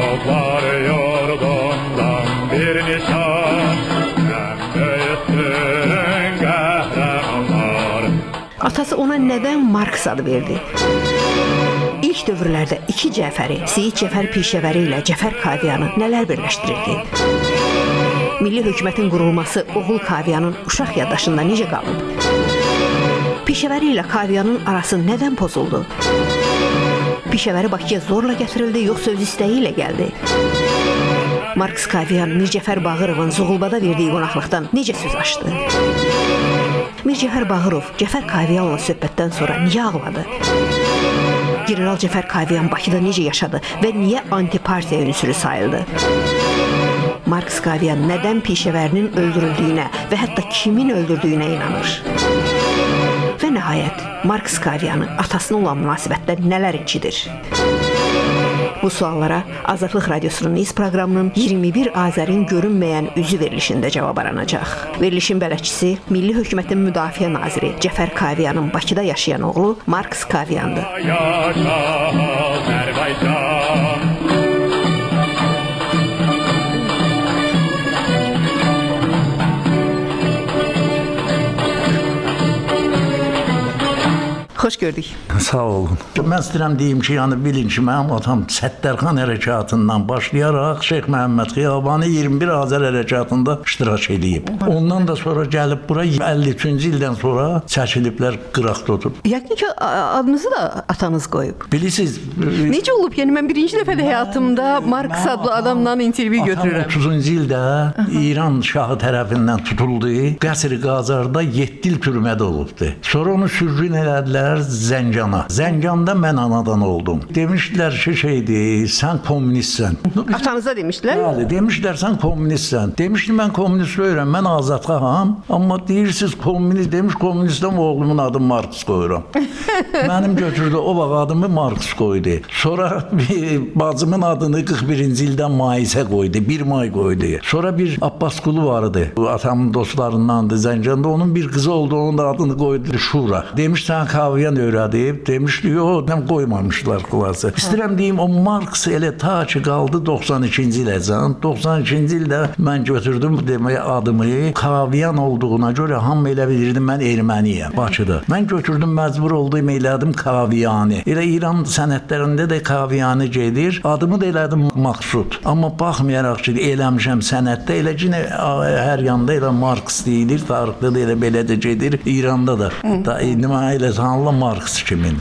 Atası ona nədən Marks adı verdi? İlk dövrlərdə iki Cəfəri, Seyid Cəfər Pişəvəri ilə Cəfər Kaviyanı nələr birləşdirirdi? Milli hökumətin qurulması oğul Kaviyanın uşaq yaddaşında necə qalıb? Pişəvəri ilə Kaviyanın arası nədən pozuldu? Pişəvəri Bakıya zorla gətirildi, yoxsa öz istəyi ilə gəldi? Marks Kaviyan Mircəfər Bağırovun Zuğulbada verdiyi qonaqlıqdan necə söz açdı? Mircəfər Bağırov Cəfər Kaviyanla söhbətdən sonra niyə ağladı? General Cəfər Kaviyan Bakıda necə yaşadı və niyə antipartiya ünsürü sayıldı? Marks Kaviyan nədən Pişəvərinin öldürüldüyünə və hətta kimin öldürdüyünə inanır? Və nəhayət, Marks Kaviyanı atasına olan münasibətdə nələr incidir? Bu suallara Azadlıq Radiosunun News proqramının 21 Azərin görünməyən üzü verilişində cavab aranacaq. Verilişin bələdçisi Milli Hökumətin Müdafiə Naziri Cəfər Kaviyanın Bakıda yaşayan oğlu Marks Kaviyandır. Xoş gördük. Sağ olun. Mən istəyirəm deyim ki, yəni bilin ki, mənim atam Səttərxan hərəkatından başlayaraq Şeyx Məhəmməd Xiyabani 21 Azər hərəkatında iştirak edib. Ondan da sonra gəlib bura 53-cü ildən sonra çəkiliblər qıraqda oturub. Yəqin ki, adınızı da atanız qoyub. Bilirsiniz, necə olub? Yəni mən birinci dəfə də həyatımda Marks adlı adamla intervyu götürürəm. 30-cu ildə İran şahı tərəfindən tutuldu. Qəsr-i Qazarda 7 il türmədə olubdu. Sonra onu sürgün elədilər Zəncana. Zəncanda mən anadan oldum. Demişdilər ki, sən kommunistsən. Atanıza demişdilər? Bəli, demişdilər sən kommunistsən. Demişdim mən kommunist deyirəm, mən azadxaham. Amma deyirsiniz kommunist, demiş kommunistəm, oğlumun adı Marks qoyuram. Mənim götürdü, o vaxt adımı Marks qoydu. Sonra bacımın adını 41-ci ildən Maisə qoydu, 1 may qoydu. Sonra bir Abbas qulu vardı, atamın dostlarındandı Zəncanda. Onun bir qızı oldu, onun da adını qoydu Şura. Demiş sən Kaviyan öyrədib, demişdi, yox, qoymamışlar xulası. İstəyirəm deyim, o Marks elə ta ki qaldı 92-ci iləcən. 92-ci ildə mən götürdüm deməyə adımı Kaviyan olduğuna görə hamı elə bilirdi mən erməniyəm Bakıda. Mən götürdüm, məcbur oldum, elədim Kaviyani. Elə İran sənətlərində də Kaviyani gedir. Adımı da elədim Maqsud. Amma baxmayaraq ki, eləmişəm sənətdə, elə ki, hər yanda elə Marks deyilir, tarixdə də elə belə də gedir, İranda da. Elə tanrıla Marks kimin.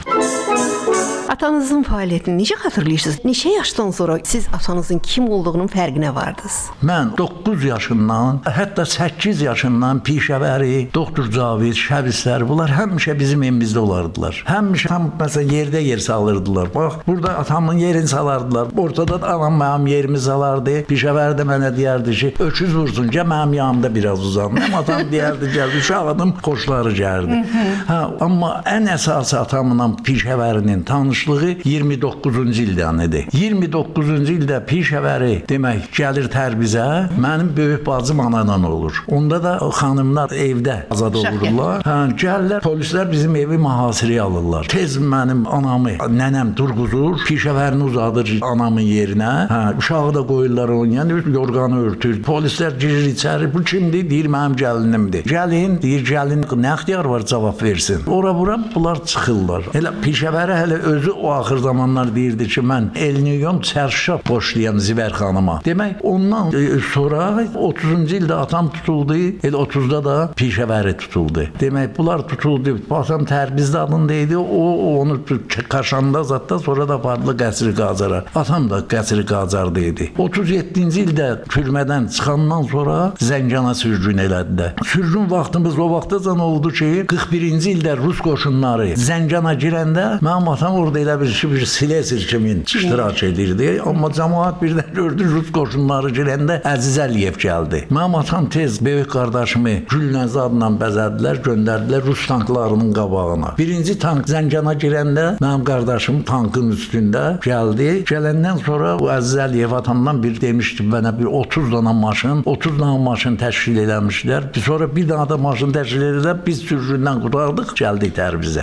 Atanızın fəaliyyətini necə xatırlayırsınız? Neçə yaşdan sonra siz atanızın kim olduğunun fərqinə vardınız? Mən 9 yaşından, hətta 8 yaşından Pişəvəri, Doktor Cavid, Şəbislər, bunlar həmişə bizim evimizdə olardılar. Həmişə məsələn yerdə yer salırdılar. Bax, burada atamın yerini salardılar. Ortada da anam mənim yerimi salardı. Pişəvəri də mənə deyərdi ki, öküz vursun, gəl mənim yanımda biraz uzan. Mənim atam deyərdi, gəl, uşaq adam xoşları gəldi. Amma ən əsası atamla Pişəvərinin tanış tanışlığı 29-cu ildən idi. 29-cu ildə pişəvəri demək gəlir Tərbizə, mənim böyük bacım anadan olur. Onda da xanımlar evdə azad olurlar. Gəlirlər, polislər bizim evi mühasirəyə alırlar. Tez mənim anamı, nənəm durğuzur, pişəvərini uzadır anamın yerinə. Uşağı da qoyurlar onun, yəni yorğanı örtür. Polislər girir içəri, bu kimdir? Deyir, mənim gəlinimdir. Gəlin, deyir, gəlin nə ixtiyar var cavab versin. Ora-bura bunlar çıxırlar. Elə pişəvəri hələ özü o axır zamanlar deyirdi ki, mən elini yom çərşaf boşlayam Zivər xanıma. Demək, ondan sonra 30-cu ildə atam tutuldu, elə 30-da da pişəvəri tutuldu. Demək, bunlar tutuldu. Atam Tərbizdə adındaydı, o onu Kaşanda zatda, sonra da apardı Qəsri Qacara. Atam da Qəsri Qacar'daydı. 37-ci ildə türmədən çıxandan sonra Zəngana sürgün elədilər. Sürgün vaxtımız o vaxtacan oldu ki, 41-ci ildə Rus qoşunları Zəngana girəndə mənim atam orada elə bir silesir kimin iştirak edirdi. Amma cəmaət birdən gördü Rus qoşunları girəndə Əziz Əliyev gəldi. Mənim atam tez böyük qardaşımı Gülnəzi adla bəzədilər, göndərdilər Rus tanklarının qabağına. Birinci tank Zəngana girəndə mənim qardaşım tankın üstündə gəldi. Gələndən sonra o Əziz Əliyev atamdan bir demişdi mənə bir 30 dana maşın təşkil eləmişlər. Sonra bir dana da maşın təşkil edilib biz sürgündən qurtardıq, gəldik Tərbizə.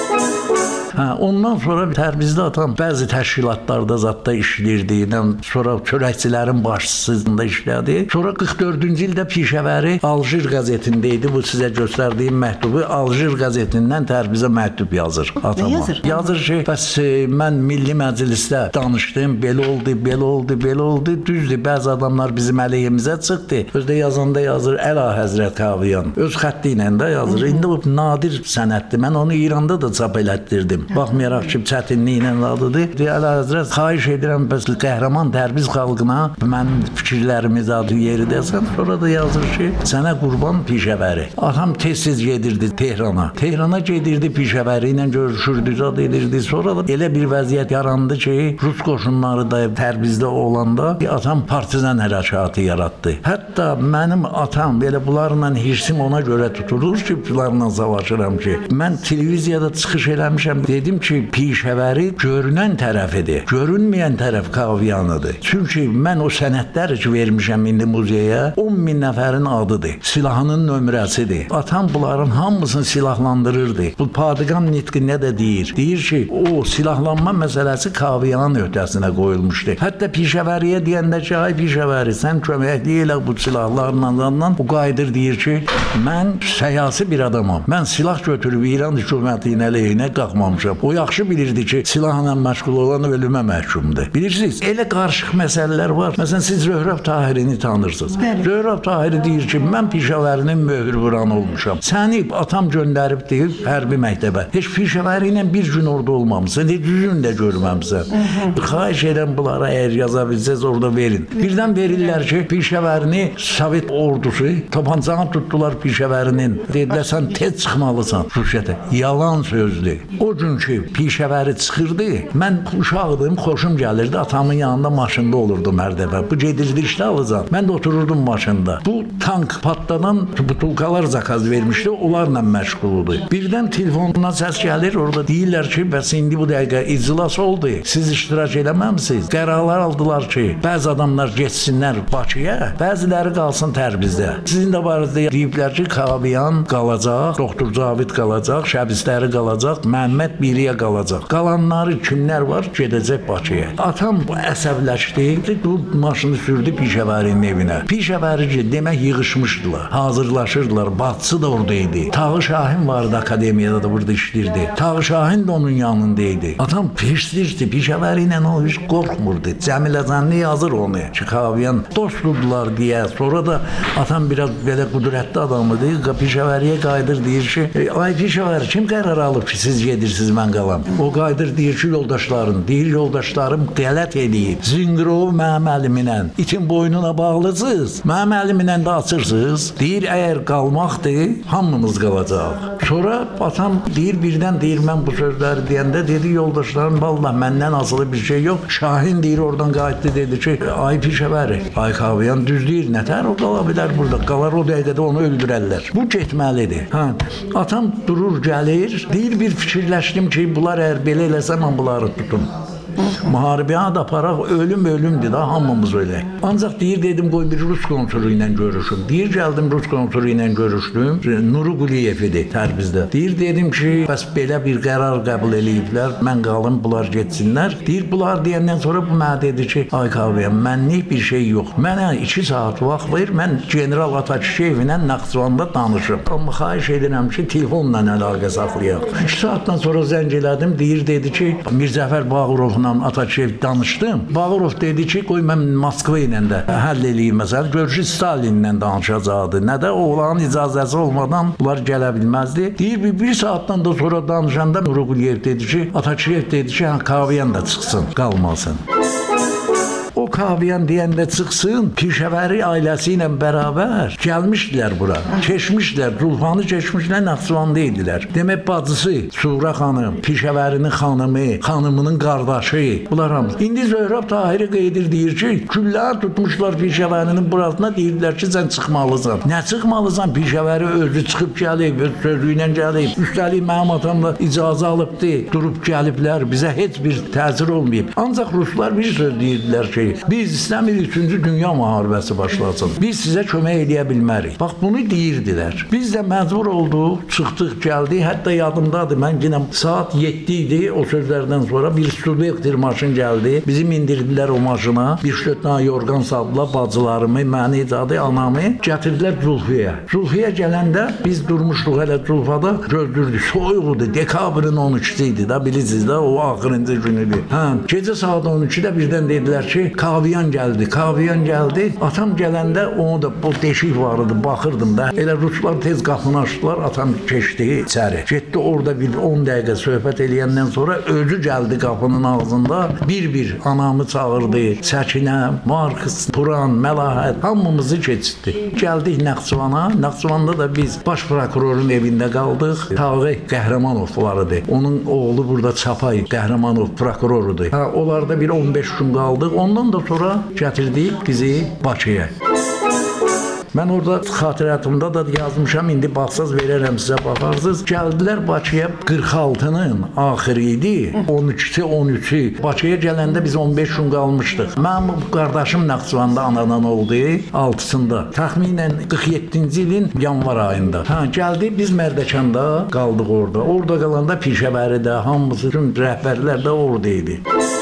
Ondan sonra Tərbizdə atam bəzi təşkilatlarda zatda işləyirdi. Sonra çörəkçilərin başçısında işlədi. Sonra 44-cü ildə pişəvəri Aljir qəzetində idi. Bu sizə göstərdiyim məktubu Aljir qəzetindən Tərbizə məktub yazır atama. Yazır ki, bəs mən Milli Məclisdə danışdım, belə oldu. Düzdür, bəzi adamlar bizim əleyhimizə çıxdı. Özdə yazanda yazır Əla Həzrət Kaviyan. Öz xətti ilə də yazır. İndi bu nadir sənətdir. Mən onu İranda da çap elətdirdim. Baxmayaraq ki, çətinliyi ilə adıdır. Əla Həzrət, xahiş edirəm, bəs qəhrəman Tərbiz xalqına mənim fikirlərimiz adı yeri desən. Sonra da yazır ki, sənə qurban pişəvəri. Atam tez-tez gedirdi Tehrana. Tehrana gedirdi pişəvəri ilə görüşürdü, zad edirdi. Sonra da elə bir vəziyyət yarandı ki, Rus qoşunları da Tərbizdə olanda atam partizan hərəkatı yaratdı. Hətta mənim atam belə bunlarla hirsim ona görə tutulur ki, bunlarla savaşıram ki, mən televiziyada çıxış eləmişəm. Dedim ki, pişəvəri görünən tərəfidir. Görünməyən tərəf Kaviyanıdır. Çünki mən o sənədləri ki vermişəm indi muzeyə 10.000 nəfərin adıdır. Silahının nömrəsidir. Atam bunların hamısını silahlandırırdı. Bu Padiqan nitqində də deyir. Deyir ki, o silahlanma məsələsi Kaviyanın öhdəsinə qoyulmuşdu. Hətta pişəvəriyə deyəndə ki, ay pişəvəri, sən köməkli elə bu silahlarla o qayıdır deyir ki, mən siyasi bir adamam. Mən silah götürüb İran hökumətinin əleyhinə qalxmamışam. O yaxşı bilirdi ki, silahla məşğul olan ölümə məhkumdur. Bilirsiniz, elə qarışıq məsələlər var. Məsələn, siz Zöhrəb Tahirini tanırsınız. Zöhrəb Tahiri deyir ki, mən pişəvərinin möhür vuranı olmuşam. Səni atam göndərib deyir hərbi məktəbə. Heç pişəvəri ilə bir gün orada olmamısan, heç üzünü də görməmsən. Xahiş edirəm bunlara əgər yaza bilsəz orada verin. Birdən verirlər ki, pişəvərini Sovet ordusu tapancanı tutdular pişəvərinin. Dedilər, sən tez çıxmalısan Rusiyyədə. Yalan sözdür. O gün ki, pişəvəri çıxırdı, mən uşaqdım, xoşum gəlirdi, atamın yanında maşında olurdum hər dəfə. Bu gedirdi işdə alacaq. Mən də otururdum maşında. Bu tank patladan butulkalar zakaz vermişdi, onlarla məşğuldur. Birdən telefonuna səs gəlir, orada deyirlər ki, bəs indi bu dəqiqə iclas oldu, siz iştirak eləməmisiniz. Qərarlar aldılar ki, bəzi adamlar getsinlər Bakıya, bəziləri qalsın Tərbizdə. Sizin də barədə deyiblər ki, Kaviyan qalacaq, Doktor Cavid qalacaq, şəbisləri qalacaq, Məhəmməd Biriyə qalacaq. Qalanları kimlər var? Gedəcək Bakıya. Atam əsəbləşdi, bu maşını sürdü pişəvərinin evinə. Pişəvəri demək yığışmışdılar, hazırlaşırdılar. Bacısı da oradaydı. Tağı Şahin vardı akademiyada da burada işləyirdi. Tağı Şahin də onun yanındaydı. Atam peşdirdi, pişəvəri ilə o hiç qorxmurdu. Cəmilə Zənni yazır onu. Kaviyan dostdular deyə. Sonra da atam biraz belə qudrətli adamıdır. Pişəvəriyə qayıdır deyir ki, ay pişəvəri kim qərar alıb ki siz gedirsiniz mən qalam. O qayıdır deyir ki yoldaşlarım qələt eləyib. Zingirov mənim əlimlə itin boynuna bağlısınız. Mənim əlimlə də açırsınız. Deyir əgər qalmaqdır hamımız qalacaq. Sonra atam deyir birdən deyir mən bu sözləri deyəndə dedi yoldaşlarım vallahi məndən asılı bir şey yox. Şahin deyir oradan qayıtdı dedi ki ay pişəvəri, ay Kaviyan düz deyir nətər o qala bilər burada. Qalar o dəqiqədə onu öldürərlər. Bu getməlidir. Atam durur gəlir deyir bir fikirləşdi Fikirləşdim ki, bunlar əgər belə eləsə mən bunları tutum. Müharibəyə də aparaq, ölümdür da, hamımız ölək. Ancaq dedim, qoy bir Rus konsulu ilə görüşüm. Gəldim Rus konsulu ilə görüşdüm. Nuru Quliyev idi Tərbizdə. Dedim ki, bəs belə bir qərar qəbul eləyiblər, mən qalım, bunlar getsinlər. Bunlar deyəndən sonra bu mənə dedi ki, ay Kaviyan, mənlik bir şey yox. Mənə 2 saat vaxt ver, mən General Atakişiyevlə Naxçıvanda danışım. Amma xahiş edirəm ki, telefonla əlaqə saxlayaq. 2 saatdan sonra zəng elədim, dedi ki, Mirzəfər Bağırovla Atakişiyev danışdım. Bağırov dedi ki, qoy mən Moskva ilə də həll eləyim məsələn. Görüşü Stalinlə danışacaqdı. Nə də oğlanın icazəsi olmadan bunlar gələ bilməzdi. Bir saatdan da sonra danışanda Nuru Quliyev dedi ki, Atakişiyev dedi ki, Kaviyan da çıxsın, qalmasın. O Kaviyan deyəndə çıxsın, Pişəvəri ailəsi ilə bərabər gəlmişdilər bura. Keçmişdilər, Zulfanı keçmişdilər, Naxçıvanda idilər. Demək, bacısı Sura xanım, Pişəvərinin xanımı, xanımının qardaşı, bunlar hamısı. İndi Zöhrəb Tahiri Qeydir deyir ki, güllər tutmuşlar Pişəvərinin burasına, deyirlər ki, sən çıxmalısan. Nə çıxmalısan? Pişəvəri özü çıxıb gəlib, öz sözü ilə gəlib. Üstəlik mənim atamla icazə alıbdı, durub gəliblər, bizə heç bir təsir olmayıb. Ancaq Ruslar bir söz deyirdilər ki, biz istəmirik 3-cü dünya müharibəsi başlasın. Biz sizə kömək edə bilmərik. Bax, bunu deyirdilər. Biz də məcbur olduq, çıxdıq, gəldik. Hətta yadımdadır, mən yenə saat 7 idi, o sözlərdən sonra bir Studektir maşın gəldi. Bizi mindirdilər o maşına. Bir 4 dənə yorğan saldılar, bacılarımı, məni, cadı, anamı gətirdilər Zulfiyə. Zulfiyə gələndə biz durmuşduq hələ Zulfada, gözlürdük. Soyuqdur, dekabrın 12-si idi da, bilirsiniz də, o axırıncı günüdür. Gecə saat 12-də birdən dedilər ki, Kaviyan gəldi. Atam gələndə onu da bu deşik var idi, baxırdım da. Elə Ruslar tez qapını açdılar, atam keçdi içəri. Getdi orada bir 10 dəqiqə söhbət eləyəndən sonra özü gəldi qapının ağzında. Bir anamı çağırdı. Səkinə, Marks, Turan, Məlahət hamımızı keçirdi. Gəldik Naxçıvana. Naxçıvanda da biz baş prokurorun evində qaldıq. Tağay Qəhrəmanov var idi. Onun oğlu burada Çapay Qəhrəmanov prokurorudur. Onlarda bir 15 gün qaldıq. Ondan da sonra gətirdik bizi Bakıya. Mən orada xatirətimdə də yazmışam, indi baxsaz verərəm sizə, baxarsınız. Gəldilər Bakıya, 46-nın axırı idi, 12-si, 13-ü. Bakıya gələndə biz 15 gün qalmışdıq. Mənim qardaşım Naxçıvanda anadan oldu, 6-sında. Təxminən 47-ci ilin yanvar ayında. Gəldi, biz Mərdəkanda qaldıq orada. Orada qalanda Pişəvəridə, hamısı, tüm rəhbərlər də orada idi.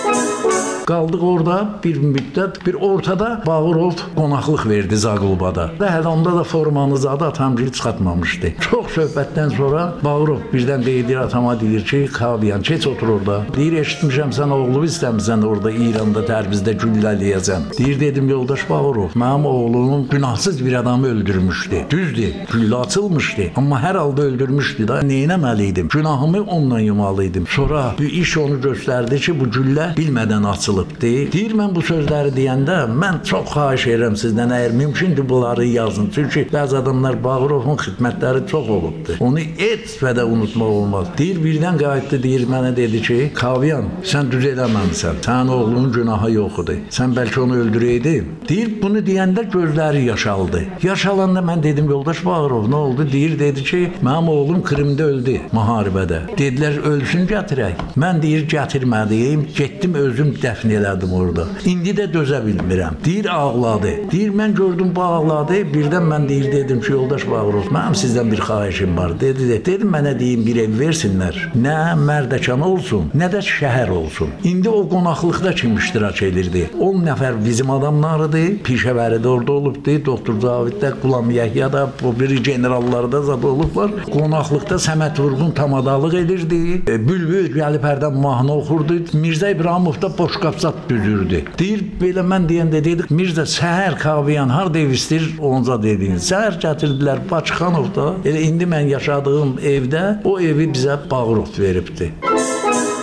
Qaldıq orada bir müddət, bir ortada Bağırov qonaqlıq verdi Zaqulbada. Hələ onda da formanızı adı atamgil çıxartmamışdı. Çox söhbətdən sonra Bağırov birdən deyir atama, deyir ki, Kaviyan, keç otur orada. Deyir, eşitmişəm sən oğlu istəmirsən orada İranda, Tərbizdə güllələyəcən. Deyir, dedim, yoldaş Bağırov, mənim oğlum günahsız bir adamı öldürmüşdü. Düzdür, güllə açılmışdı. Amma hər halda öldürmüşdü da. Neynəməliydim? Günahımı onunla yumalıydım. Sonra bir iş onu göstərdi ki, bu güllə bilmədən açılıb. Deyir, mən bu sözləri deyəndə, mən çox xahiş edirəm sizdən, əgər mümkündür bunları yazın. Çünki bəzi adamlar Bağırovun xidmətləri çox olubdur. Onu heç vədə unutmaq olmaz. Deyir, birdən qayıtdı, deyir, mənə dedi ki, Kaviyan, sən düz eləməmsən, sənin oğlunun günahı yoxudur. Sən bəlkə onu öldürəydin. Deyir, bunu deyəndə gözləri yaşaldı. Yaşalanda mən dedim, yoldaş Bağırov, nə oldu? Deyir, dedi ki, mənim oğlum Krimdə öldü, müharibədə. Dedilər, ölsün gətirək. Mən deyir, gətirmədiyim, getdim özüm dəfn elədim orada. İndi də dözə bilmirəm. Deyir, ağladı. Deyir, mən gördüm bu ağladı. Birdən mən deyir, dedim ki, yoldaş Bağırov, mənim sizdən bir xahişim var. Dedim, mənə deyim, bir ev versinlər. Nə Mərdəkan olsun, nə də şəhər olsun. İndi o qonaqlıqda kim iştirak edirdi? 10 nəfər bizim adamlarıdır. Pişəvəridə orada olubdu. Doktor Caviddə, Qulam Yəhyada, bu biri generallarda zad olublar. Qonaqlıqda Səməd Vurğun tamadalıq edirdi. Bülbül gəlib hərdən mahnı oxurdu. Mirzə İbrahimov da boşqab düzürdü. Deyir, belə mən deyəndə dedik, Mirzə, səhər Kaviyan harda ev istəyir, onca dedin. Səhər gətirdilər Bakıxanovda. Elə indi mən yaşadığım evdə o evi bizə Bağırov veribdi.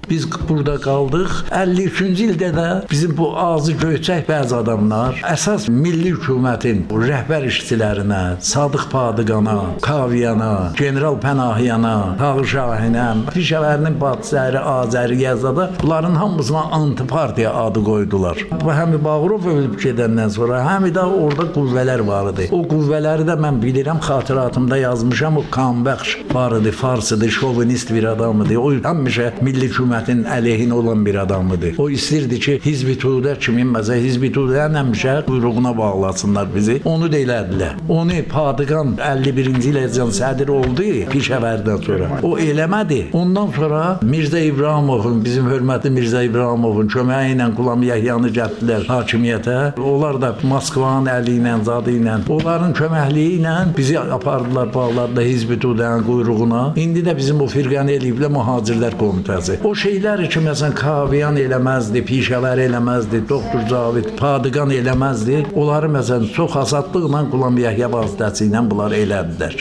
Biz burada qaldıq. 53-cü ildə də bizim bu ağzı göyçək bəzi adamlar əsas milli hökumətin rəhbər işçilərinə, Sadıq Padıqana, Kaviyana, General Pənahiyana, Tağır Şahinə, Pişəvərinin Batsəri, Azəri, Yazada bunların hamısına antipartiya adı qoydular. Bu həmi Bağırov ölüb gedəndən sonra həmi də orada qüvvələr var idi. O qüvvələri də mən bilirəm, xatirətimdə yazmışam. O Kanbəxş var idi, farsıdır, şovinist bir adam idi. O həmişə milli hökumətin əleyhinə olan bir adam idi. O istəyirdi ki, Hizb-i Tudə kimi, məsələn, Hizb-i Tudənin həmişə quyruğuna bağlasınlar bizi. Onu da elədilər. Onu Padıqan 51-ci il sədr oldu Pişəvərdən sonra. O eləmədi. Ondan sonra Mirzə İbrahimovun, bizim hörmətli Mirzə İbrahimovun köməyi ilə Qulam Yəhyanı gətirdilər hakimiyyətə. Onlar da Moskvanın əli ilə, zadı ilə, onların köməkliyi ilə bizi apardılar, bağladılar Hizb-i Tudənin quyruğuna. İndi də bizim o firqəni eləyiblər Mühacirlər Komitəsi. O şeylər ki, məsələn, Kaviyan eləməzdi, Pişəvər eləməzdi, Doktor Cavid Padıqan eləməzdi. Onları məsələn çox asadlıqla Qulam Yəhya vasitəsilə bunlar elədilər.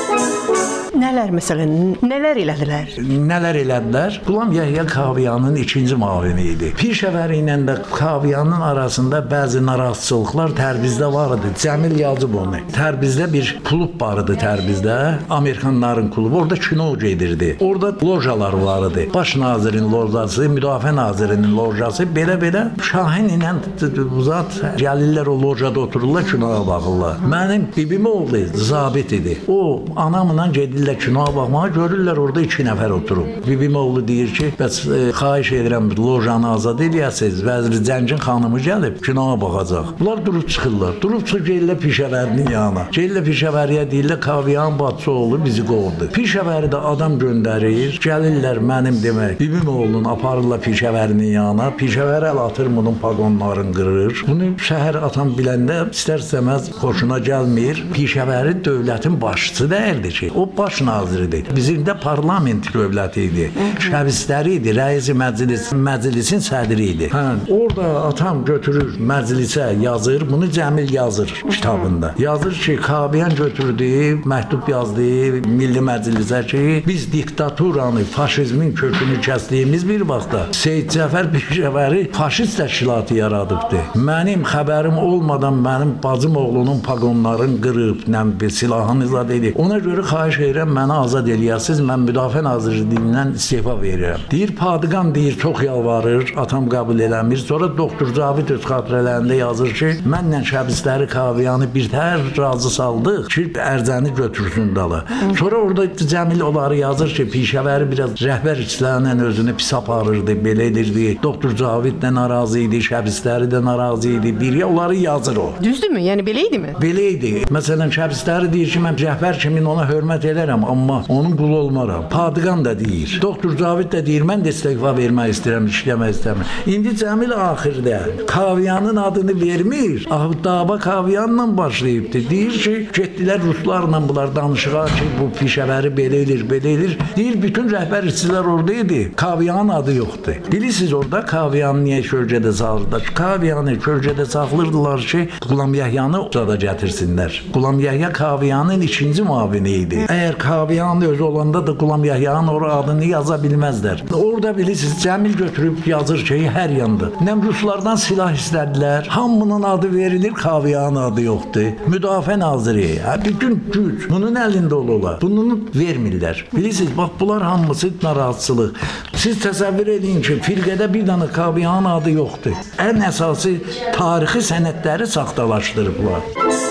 Nələr məsələn, nələr elədilər? Nələr elədilər? Qulam Yəhya Kaviyanın ikinci müavini idi. Pişəvər ilə də Kaviyanın arasında bəzi narazıçılıqlar Tərbizdə var idi. Cəmil yazıb onu. Tərbizdə bir klub var idi Tərbizdə. Amerikanların klubu. Orada kino gedirdi. Orada lojalar var idi. Baş nazirin lojası, Müdafiə nazirinin lojası. Belə-belə Şahin ilə uzat gəlirlər o lojada otururlar, kinoya baxırlar. Mənim bibim oğlu zabit idi. O anamla gedirlər kinoya baxmağa, görürlər orada 2 nəfər oturub. Bibim oğlu deyir ki, bəs xahiş edirəm lojanı azad edəsiniz. Vəzir Zəncin xanımı gəlib kinoya baxacaq. Bunlar durub çıxırlar. Durub çıxıb gəlirlər Pişəvərinin yanına. Gəlirlər Pişəvəriyə deyirlər Kaviyan Batçıoğlu bizi qovdu. Pişəvəri də adam göndərir. Gəlirlər mənim demək. Bibim oğlunu aparırlar Pişəvərinin yanına. Pişəvər əl atır bunun paqonlarını qırır. Bunu şəhər atam biləndə istər-istəməz xoşuna gəlmir. Pişəvəri dövlətin başçısı dəyildi ki. O baş naziridir. Bizim də parlament dövləti idi. Şəbistəri idi, rəisi məclisin sədri idi. Orada atam götürür məclisə yazır, bunu Cəmil yazır kitabında. Yazır ki, Kaviyan götürdü, məktub yazdı Milli Məclisə ki, biz diktaturanı, faşizmin kökünü kəsdiyimiz bir vaxtda Seyid Cəfər Pişəvəri faşist təşkilatı yaradıbdı. Mənim xəbərim olmadan mənim bacım oğlunun paqonlarını qırıb, silahını izad edib. Ona görə xahiş edirəm, məni azad eləyəsiniz, mən Müdafiə Nazirliyindən istefa verirəm. Deyir, Padıqan deyir, çox yalvarır, atam qəbul eləmir. Sonra Doktor Cavid öz xatirələrində yazır ki, mənlə şəbistləri Kaviyanı birtəhər razı saldıq ki, Ərzəni götürsün dala. Sonra orada Cəmil onları yazır ki, Pişəvəri biraz rəhbər işçilərlə özünü pis aparırdı, belə edirdi. Doktor Cavid də narazı idi, şəbistləri də narazı idi. Biriyə onları yazır o. Düzdürmü? Yəni belə idimi? Belə idi. Məsələn, şəbistləri deyir ki, mən rəhbər kimin ona hörmət elərəm, amma onun qulu olmaram. Padıqan da deyir. Doktor Cavid də deyir, mən də istifa vermək istəyirəm, işləmək istəmirəm. İndi Cəmil axırda Kaviyanın adını vermir. Dava Kaviyanla başlayıbdı. Deyir ki, getdilər ruslarla bunlar danışığa ki, bu Pişəvəri belə edir, belə edir. Deyir, bütün rəhbər işçilər orada idi. Kaviyanın adı yoxdur. Bilirsiniz orada Kaviyanı niyə kölgədə salırdılar? Kaviyanı kölgədə saxlırdılar ki, Qulam Yəhyanı orada gətirsinlər. Qulam Yəhya Kaviyanın ikinci müavini idi. Əgər Kaviyanın özü olanda da Qulam Yəhyanın ora adını yaza bilməzlər. Orada bilirsiniz, Cəmil götürüb yazır ki, hər yanda. Nəm ruslardan silah istədilər. Hamının adı verilir, Kaviyanın adı yoxdur. Müdafiə naziri, bütün güc bunun əlində olurlar. Bunu vermirlər. Bilirsiniz, bax, bunlar hamısı narazıçılıq. Siz təsəvvür edin ki, firqədə bir dənə Kaviyanın adı yoxdur. Ən əsası tarixi sənədləri saxtalaşdırıblar.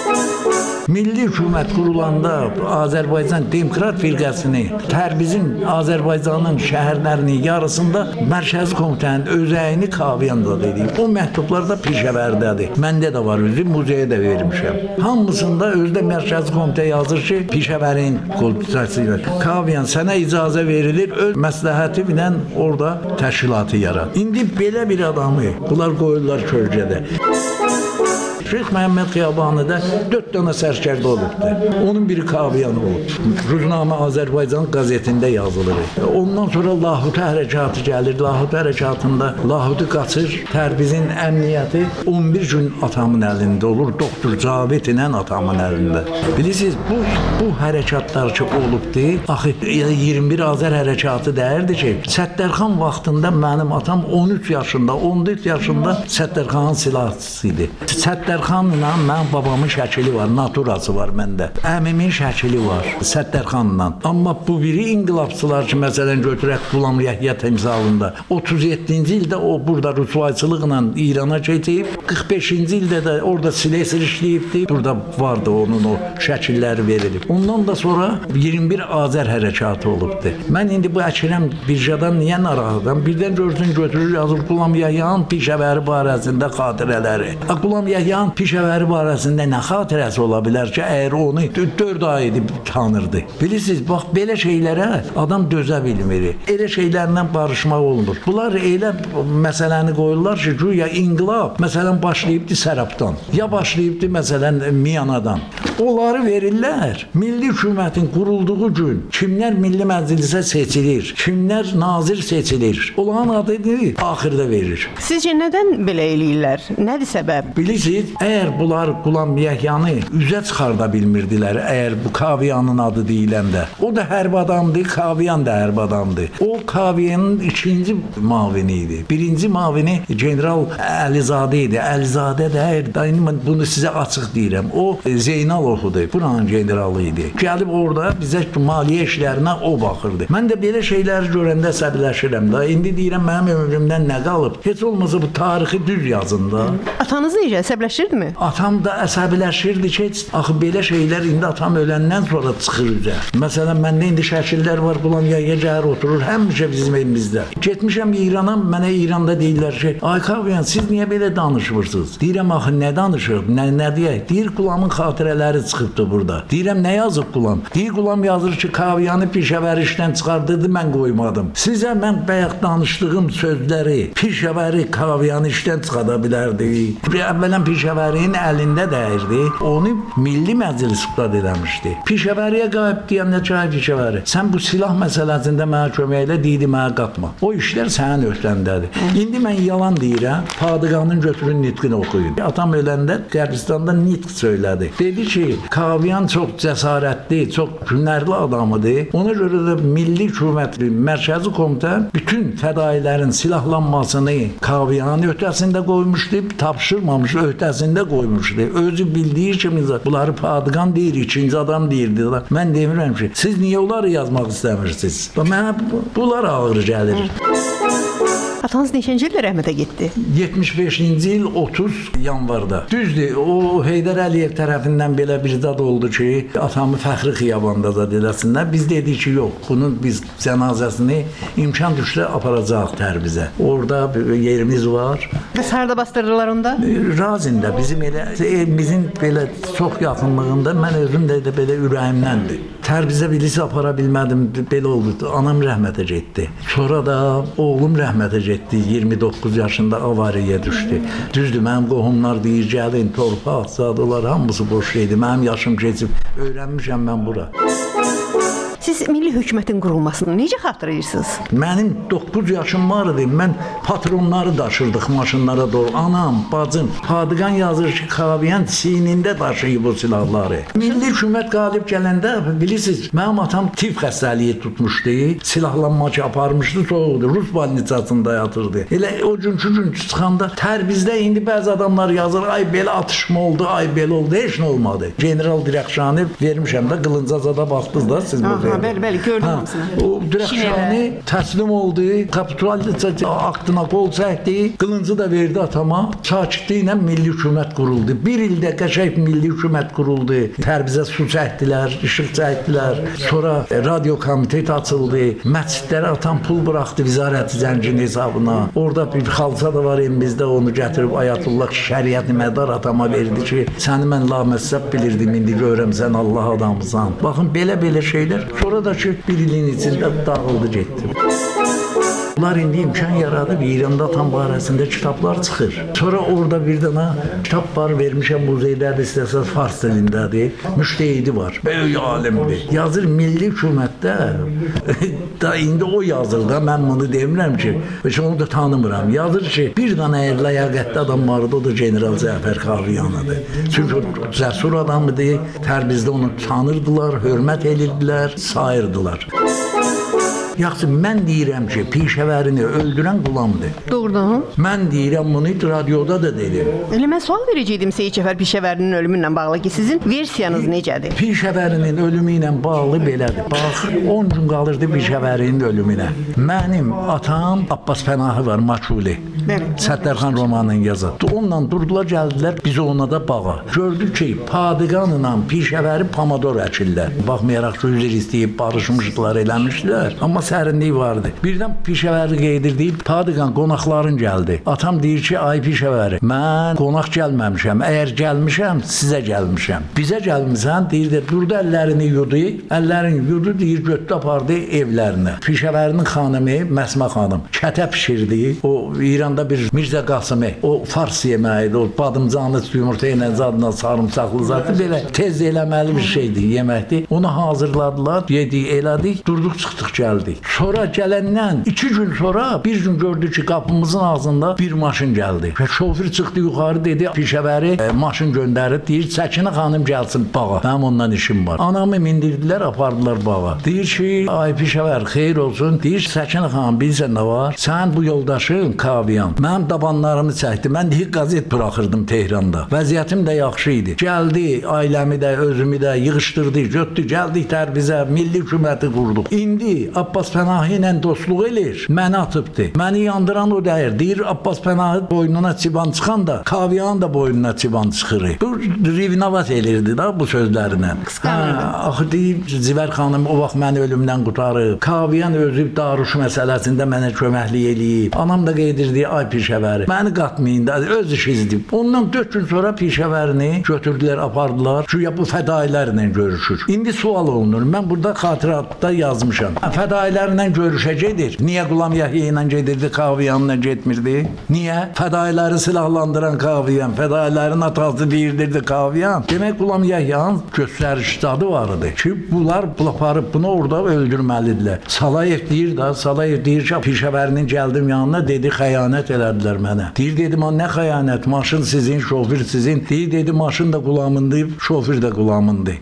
Milli hökumət qurulanda Azərbaycan Demokrat firqəsini Tərbizin Azərbaycanın şəhərlərinin yarısında Mərkəzi Komitənin özəyini Kaviyan da edib. O məktublar da Pişəvərdədir. Məndə də var, özü muzeyə də vermişəm. Hamısında özdə Mərkəzi Komitə yazır ki, Pişəvərin komitəsi ilə Kaviyan sənə icazə verilir, öz məsləhəti ilə orada təşkilatı yarat. İndi belə bir adamı bunlar qoyurlar kölgədə. Şeyx Məhəmməd Xiyabanıda 4 dənə sərkərdə olubdu. Onun biri Kaviyan olub. Ruznamə Azərbaycan qəzetində yazılır. Ondan sonra Lahut hərəkatı gəlir. Lahut hərəkatında Lahutu qaçır. Tərbizin əmniyyəti 11 gün atamın əlində olur. Doktor Cavid ilə atamın əlində. Bilirsiniz, bu hərəkatlar ki olubdu. Axı 21 Azər hərəkatı deyirdi ki, Səttərxan vaxtında mənim atam 13 yaşında, 14 yaşında Səttərxanın silahçısı idi. Səttərxanla mənim babamın şəkili var, naturası var məndə. Əmimin şəkili var Səttərxanla. Amma bu biri inqilabçılar ki, məsələn götürək Qulam Yəhya timsalında 37-ci ildə o burada rüsvayçılıqla İrana keçib, 45-ci ildə də orada silesir işləyibdi. Burada vardı onun o şəkilləri verilib. Ondan da sonra 21 Azər hərəkatı olubdu. Mən indi bu Əkirəm Birjadan niyə narahatam? Birdən görsün götürür yazır Qulam Yəhyanın pişəvəri barəsində xatirələri. Qulam Yəhyanın pişəvəri barəsində nə xatirəsi ola bilər ki, əgər onu 4 ay edib tanırdı. Bilirsiniz, bax belə şeylərə adam dözə bilmir. Elə şeylərlə barışmaq olmur. Bunlar elə məsələni qoyurlar ki, güya inqilab məsələn başlayıbdı Sərabdan, ya başlayıbdı məsələn Miyanadan. Onları verirlər. Milli hökumətin qurulduğu gün kimlər Milli Məclisə seçilir, kimlər nazir seçilir. Onların adını axırda verir. Sizcə nədən belə eləyirlər? Nədir səbəb? Bilirsiniz, əgər bunlar Qulam Yəhyanı üzə çıxarda bilmirdilər, əgər bu Kaviyanın adı deyiləndə. O da hərb adamdır, Kaviyan da hərb adamdır. O Kaviyanın ikinci mavini idi. Birinci mavini General Əlizadə idi. Əlizadə deyir, bunu sizə açıq deyirəm. O Zeynalovudur, buranın generalı idi. Gəlib orada bizə maliyyə işlərinə o baxırdı. Mən də belə şeyləri görəndə əsəbləşirəm da. İndi deyirəm mənim ömrümdən nə qalıb? Heç olmasa bu tarixi düz yazın da. Atanız necə əsəbləşirdimi? Atam da əsəbləşirdi ki, axı belə şeylər indi atam öləndən sonra çıxır üzə. Məsələn, məndə indi şəkillər var, Qulam Yəhya gəlir oturur həmişə bizim evimizdə. Getmişəm İrana, mənə İranda deyirlər ki, ay Kaviyan, siz niyə belə danışmırsınız? Deyirəm, axı nə danışır? Nə deyək? Deyir, Qulamın xatirələri çıxıbdı burada. Deyirəm, nə yazıb Qulam? Deyir, Qulam yazır ki, Kaviyanı pişəvəri işdən çıxardırdı, mən qoymadım. Sizə mən bayaq danışdığım sözləri, pişəvəri Kaviyanı işdən çıxarda bilərdi. Əvvələn pişəvərinin əlində dəyirdi, onu Milli Məclis qad eləmişdi. Pişəvəriyə qayıb deyəndə ki, pişəvəri, sən bu silah məsələsində mənə kömək elə, deyildi, mənə qatma. O işlər sənin öhdəndədir. İndi mən yalan deyirəm, Padığanın götürün nitqini oxuyun. Atam öləndə Qərbistanda nitq söylədi. Dedi ki, Kaviyan çox cəsarətli, çox hünərli adamıdır. Ona görə də Milli Hökumət, Mərkəzi Komitə bütün fədailərin silahlanmasını Kaviyanın öhdəsində qoymuşdu, tapşırmamış, öhdəsində qoymuşdu. Özü bildiyi kimi bunları Padığan deyir, ikinci adam deyirdi. Mən demirəm ki, siz niyə onları yazmaq istəmirsiniz? Mənə bunlar ağır gəlir. Atanız neçənci ildə rəhmətə getdi? 75-ci il 30 yanvarda. Düzdür, o Heydər Əliyev tərəfindən belə bir zad oldu ki, atamı Fəxri Xiyabanda zad eləsinlər. Biz dedik ki, yox, bunun biz cənazəsini imkan düşsə aparacaq Tərbizə. Orada yerimiz var. Bəs harda bastırdılar onda? Razində, bizim elə evimizin belə çox yaxınlığında mən özüm də belə ürəyimdəndir. Tərbizə bilisi apara bilmədim, belə oldu. Anam rəhmətə getdi. Sonra da oğlum rəhmətə getdi. 29 yaşında avariyaya düşdü. Düzdür, mənim qohumlar deyir, gəlin, torpaq, zadılar, hamısı boş şeydir. Mənim yaşım keçib, öyrənmişəm mən bura. Siz Milli Hökumətin qurulmasını necə xatırlayırsınız? Mənim 9 yaşım var idi. Mən patronları daşırdıq maşınlara doğru. Anam, bacım, Padığan yazır ki, Kaviyan çiynində daşıyıb o silahları. Milli Hökumət qalib gələndə, bilirsiniz, mənim atam tif xəstəliyi tutmuşdu. Silahlanma ki, aparmışdı, soğuqdu. Rus balnisasında yatırdı. Elə o günkü gün çıxanda Tərbizdə indi bəzi adamlar yazır, ay belə atışma oldu, ay belə oldu. Heç nə olmadı. General Dirəxşanı vermişəm də, Qılıncazada baxdınız da siz burada. Bəli, gördüm hamısını. O Dirəxşani təslim oldu, kapitulyasiya aktına qol çəkdi, qılıncı da verdi atama. Sakitliklə Milli Hökumət quruldu. Bir ildə qəşəng Milli Hökumət quruldu. Tərbizə su çəkdilər, işıq çəkdilər. Sonra radio komiteti açıldı. Məscidlərə atam pul buraxdı Vizarəti Zəngin hesabına. Orada bir xalça da var evimizdə, onu gətirib Ayətullah Şəriət Mədar atama verdi ki, səni mən laməssəb bilirdim, indi görürəm sən Allah adamısan. Baxın, belə şeylər. Sonra da ki, bir ilin içində dağıldı, getdi. Bunlar indi imkan yaradıb İranda atam barəsində kitablar çıxır. Sonra orada bir dənə kitab var, vermişəm muzeylərdə istəsəz fars dilindədir. Müştehidi var. Böyük alimdir. Yazır milli hökumətdə da indi o yazır da mən bunu demirəm ki, heç onu da tanımıram. Yazır ki, bir dənə ləyaqətli adam vardı, o da General Cəfər Xaviyanadır. Çünki o cəsur adamıdır. Tərbizdə onu tanırdılar, hörmət edirdilər, sayırdılar. Yaxşı, mən deyirəm ki, pişəvərini öldürən Qulamdır. Doğrudan? Mən deyirəm bunu radioda da dedim. Elə mən sual verəcəydim Seyid Cəfər Pişəvərinin ölümü ilə bağlı ki, sizin versiyanız necədir? Pişəvərinin ölümü ilə bağlı belədir. Bax, 10 gün qalırdı Pişəvərinin ölümünə. Mənim atam Abbas Pənahi var, Maçuli. Səttarxan romanını yazır. Onunla durdular, gəldilər, biz ona da bağa. Gördük ki, Padiqanla Pişəvəri pomidor əkirlər. Baxmayaraq ki, üzr istəyib, barışmışdılar, eləmişdilər. Amma sərinlik vardı. Birdən Pişəvəri qeydir deyib, Padiqan qonaqların gəldi. Atam deyir ki, ay Pişəvəri, mən qonaq gəlməmişəm. Əgər gəlmişəm, sizə gəlmişəm. Bizə gəlmişsən, deyir, durdu əllərini yudu. Əllərini yudu, deyir, götdü apardı evlərinə. Pişəvərinin xanımı, Məsmə xanım, kətə pişirdi. O İranda bir Mirzə Qasımı, o fars yeməyidir, o badımcanlı yumurta ilə zadla sarımsaqlı zadı, belə tez eləməli bir şeydir, yeməkdir. Onu hazırladılar, yedik, elədik, durduq, çıxdıq, gəldik. Sonra gələndən 2 gün sonra bir gün gördük ki, qapımızın ağzında bir maşın gəldi. Və şoför çıxdı yuxarı, dedi, Pişəvəri maşın göndərib, deyir, Səkinə xanım gəlsin bağa. Mənim ondan işim var. Anamı mindirdilər, apardılar bağa. Deyir ki, ay Pişəvər, xeyir olsun. Deyir, Səkinə xanım, bilirsən nə var? Sən bu yoldaşın Kaviyan. Mənim dabanlarımı çəkdi. Mən deyir, qazet buraxırdım Tehranda. Vəziyyətim də yaxşı idi. Gəldi, ailəmi də, özümü də yığışdırdı, götdü, gəldik Tərbizə, milli hökuməti qurduq. İndi Abbas Pənahi ilə dostluq eləyir, məni atıbdı. Məni yandıran o deyir. Deyir, Abbas Pənahi boynuna çiban çıxan da, Kaviyan da boynuna çiban çıxır. Bu rivnavat elirdi da bu sözlərinə. Qısqanırdı. Axı deyib, Zivər xanım o vaxt məni ölümdən qutarıb. Kaviyan özü daruş məsələsində mənə köməklik eləyib. Anam da qeydirdi, ay Pişəvəri, məni qatmayın da, öz işizdir. Ondan 4 gün sonra Pişəvərini götürdülər, apardılar. Güya bu fədailərlə görüşür. İndi sual olunur. Mən burada xatiratda yazmışam. Fədailərlə görüşəcəkdir. Niyə Qulam Yəhya ilə gedirdi, Kaviyanla getmirdi? Niyə? Fədailəri silahlandıran Kaviyan, fədailərin atası deyirdi Kaviyan. Demək Qulam Yəhyanın göstəriş dadı var idi ki, bunlar aparıb bunu orada öldürməlidirlər. Salayev deyir da, Salayev deyir ki, Pişəvərinin gəldim yanına, dedi, xəyanət elədilər mənə. Deyir, dedim, nə xəyanət? Maşın sizin, şoför sizin. Deyir, dedi, maşın da Qulamındır, şoför də Qulamındır.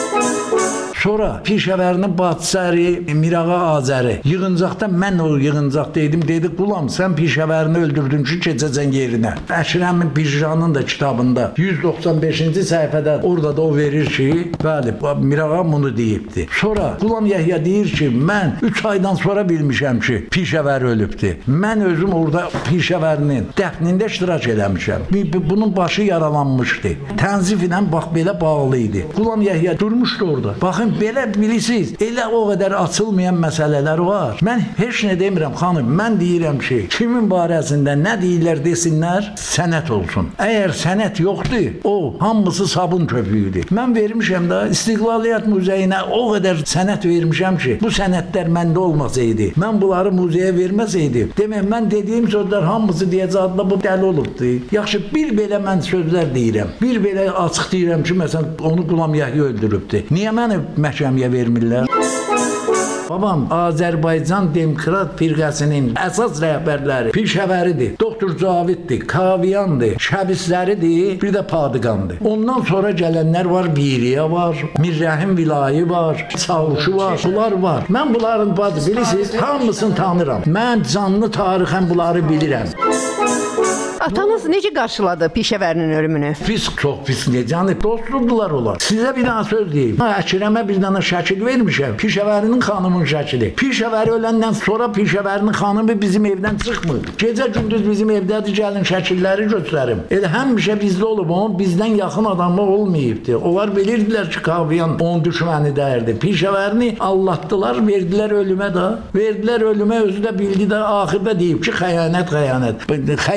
Sonra Pişəvərinin bacısı Mirağa Azəri yığıncaqda mən o yığıncaqda idim, dedi, Qulam, sən Pişəvərini öldürdün ki, keçəcən yerinə. Əşrəmin Pişranın da kitabında 195-ci səhifədə orada da o verir ki, bəli, Mirağa bunu deyibdi. Sonra Qulam Yəhya deyir ki, mən 3 aydan sonra bilmişəm ki, Pişəvər ölübdür. Mən özüm orada Pişəvərinin dəfnində iştirak eləmişəm. Bunun başı yaralanmışdı. Tənzif ilə bax belə bağlı idi. Qulam Yəhya durmuşdu orada. Baxın, belə bilirsiniz, elə o qədər açılmayan məsələlər var. Mən heç nə demirəm, xanım, mən deyirəm ki, kimin barəsində nə deyirlər desinlər, sənət olsun. Əgər sənət yoxdur, o, hamısı sabun köpüyüdür. Mən vermişəm də İstiqlaliyyət Muzeyinə o qədər sənət vermişəm ki, bu sənətlər məndə olmasaydı, mən bunları muzeyə verməsəydim, demək, mən dediyim sözlər hamısı deyəcəkdə bu dəli olubdu. Yaxşı, bir belə mən sözlər deyirəm, bir belə açıq deyirəm ki, məsələn, onu Qulam Yəhya öldürübdür. Niyə məni məhkəməyə vermirlər? Babam Azərbaycan Demokrat Firqəsinin əsas rəhbərləri Pişəvəridir, Doktor Caviddir, Kaviyandır, Şəbisləridir, bir də Padiqandır. Ondan sonra gələnlər var, Biriyə var, Mirrəhim Vilayı var, Çavuşu var, bunlar var. Mən bunların bazı bilirsiniz, hamısını tanıram. Mən canlı tarixən bunları bilirəm. Atanız necə qarşıladı Pişəvərinin ölümünü? Pis, çox pis necə? Dostludular onlar. Sizə bir dənə söz deyim. Əkrəmə bir dənə şəkil vermişəm. Pişəvərinin xanımın şəkili. Pişəvəri öləndən sonra Pişəvərinin xanımı bizim evdən çıxmır. Gecə gündüz bizim evdədir, gəlin şəkilləri göstərim. Elə həmişə bizdə olub, onun bizdən yaxın adamlar olmayıbdı. Onlar bilirdilər ki, Kaviyan onun düşməni dəyirdi. Pişəvərini allatdılar, verdilər ölümə də. Verdilər ölümə, özü də bildi də, axırda deyib ki, xəyanət. Xəyanət kim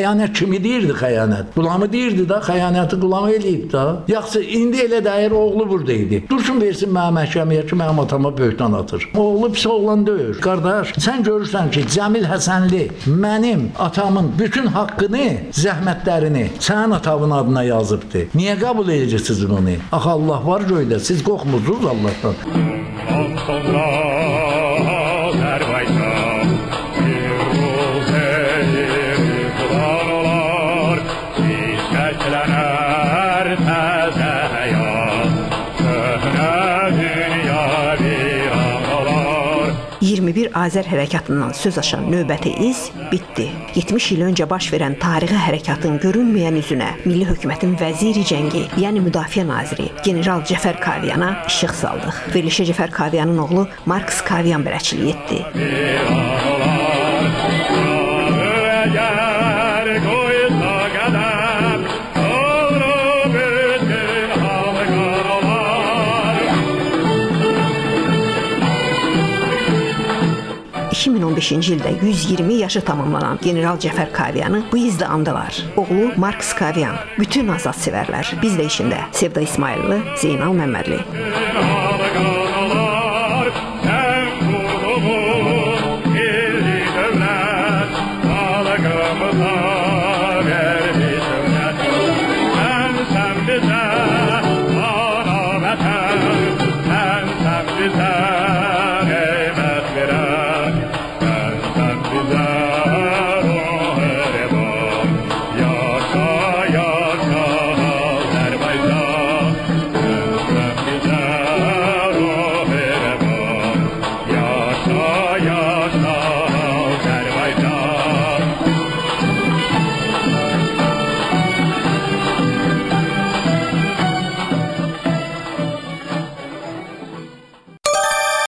kimi deyirdi xəyanət? Qulamı deyirdi da, xəyanəti qulamı eləyib da. Yaxşı, indi elə də əgər oğlu burada idi. Dursun versin mənə məhkəməyə ki, mənim atama böhtan atır. Oğlu pis oğlan deyil. Qardaş, sən görürsən ki, Cəmil Həsənli mənim atamın bütün haqqını, zəhmətlərini sənin atamın adına yazıbdı. Niyə qəbul edirsiniz onu? Axı Allah var göydə, siz qorxmusunuz Allahdan. Azər hərəkatından söz açan növbəti iz bitdi. 70 il öncə baş verən tarixi hərəkatın görünməyən üzünə milli hökumətin vəziri cəngi, yəni müdafiə naziri general Cəfər Kaviyana işıq saldıq. Verilişə Cəfər Kaviyanın oğlu Marks Kaviyan bələdçilik etdi. ...2015-ci ildə 120 yaşı tamamlanan general Cəfər Kaviyanı bu izdə andılar. Oğlu Marks Kaviyan, bütün azad sevərlər, biz də işində Sevda İsmailli, Zeynal Məmmədli. Sen bize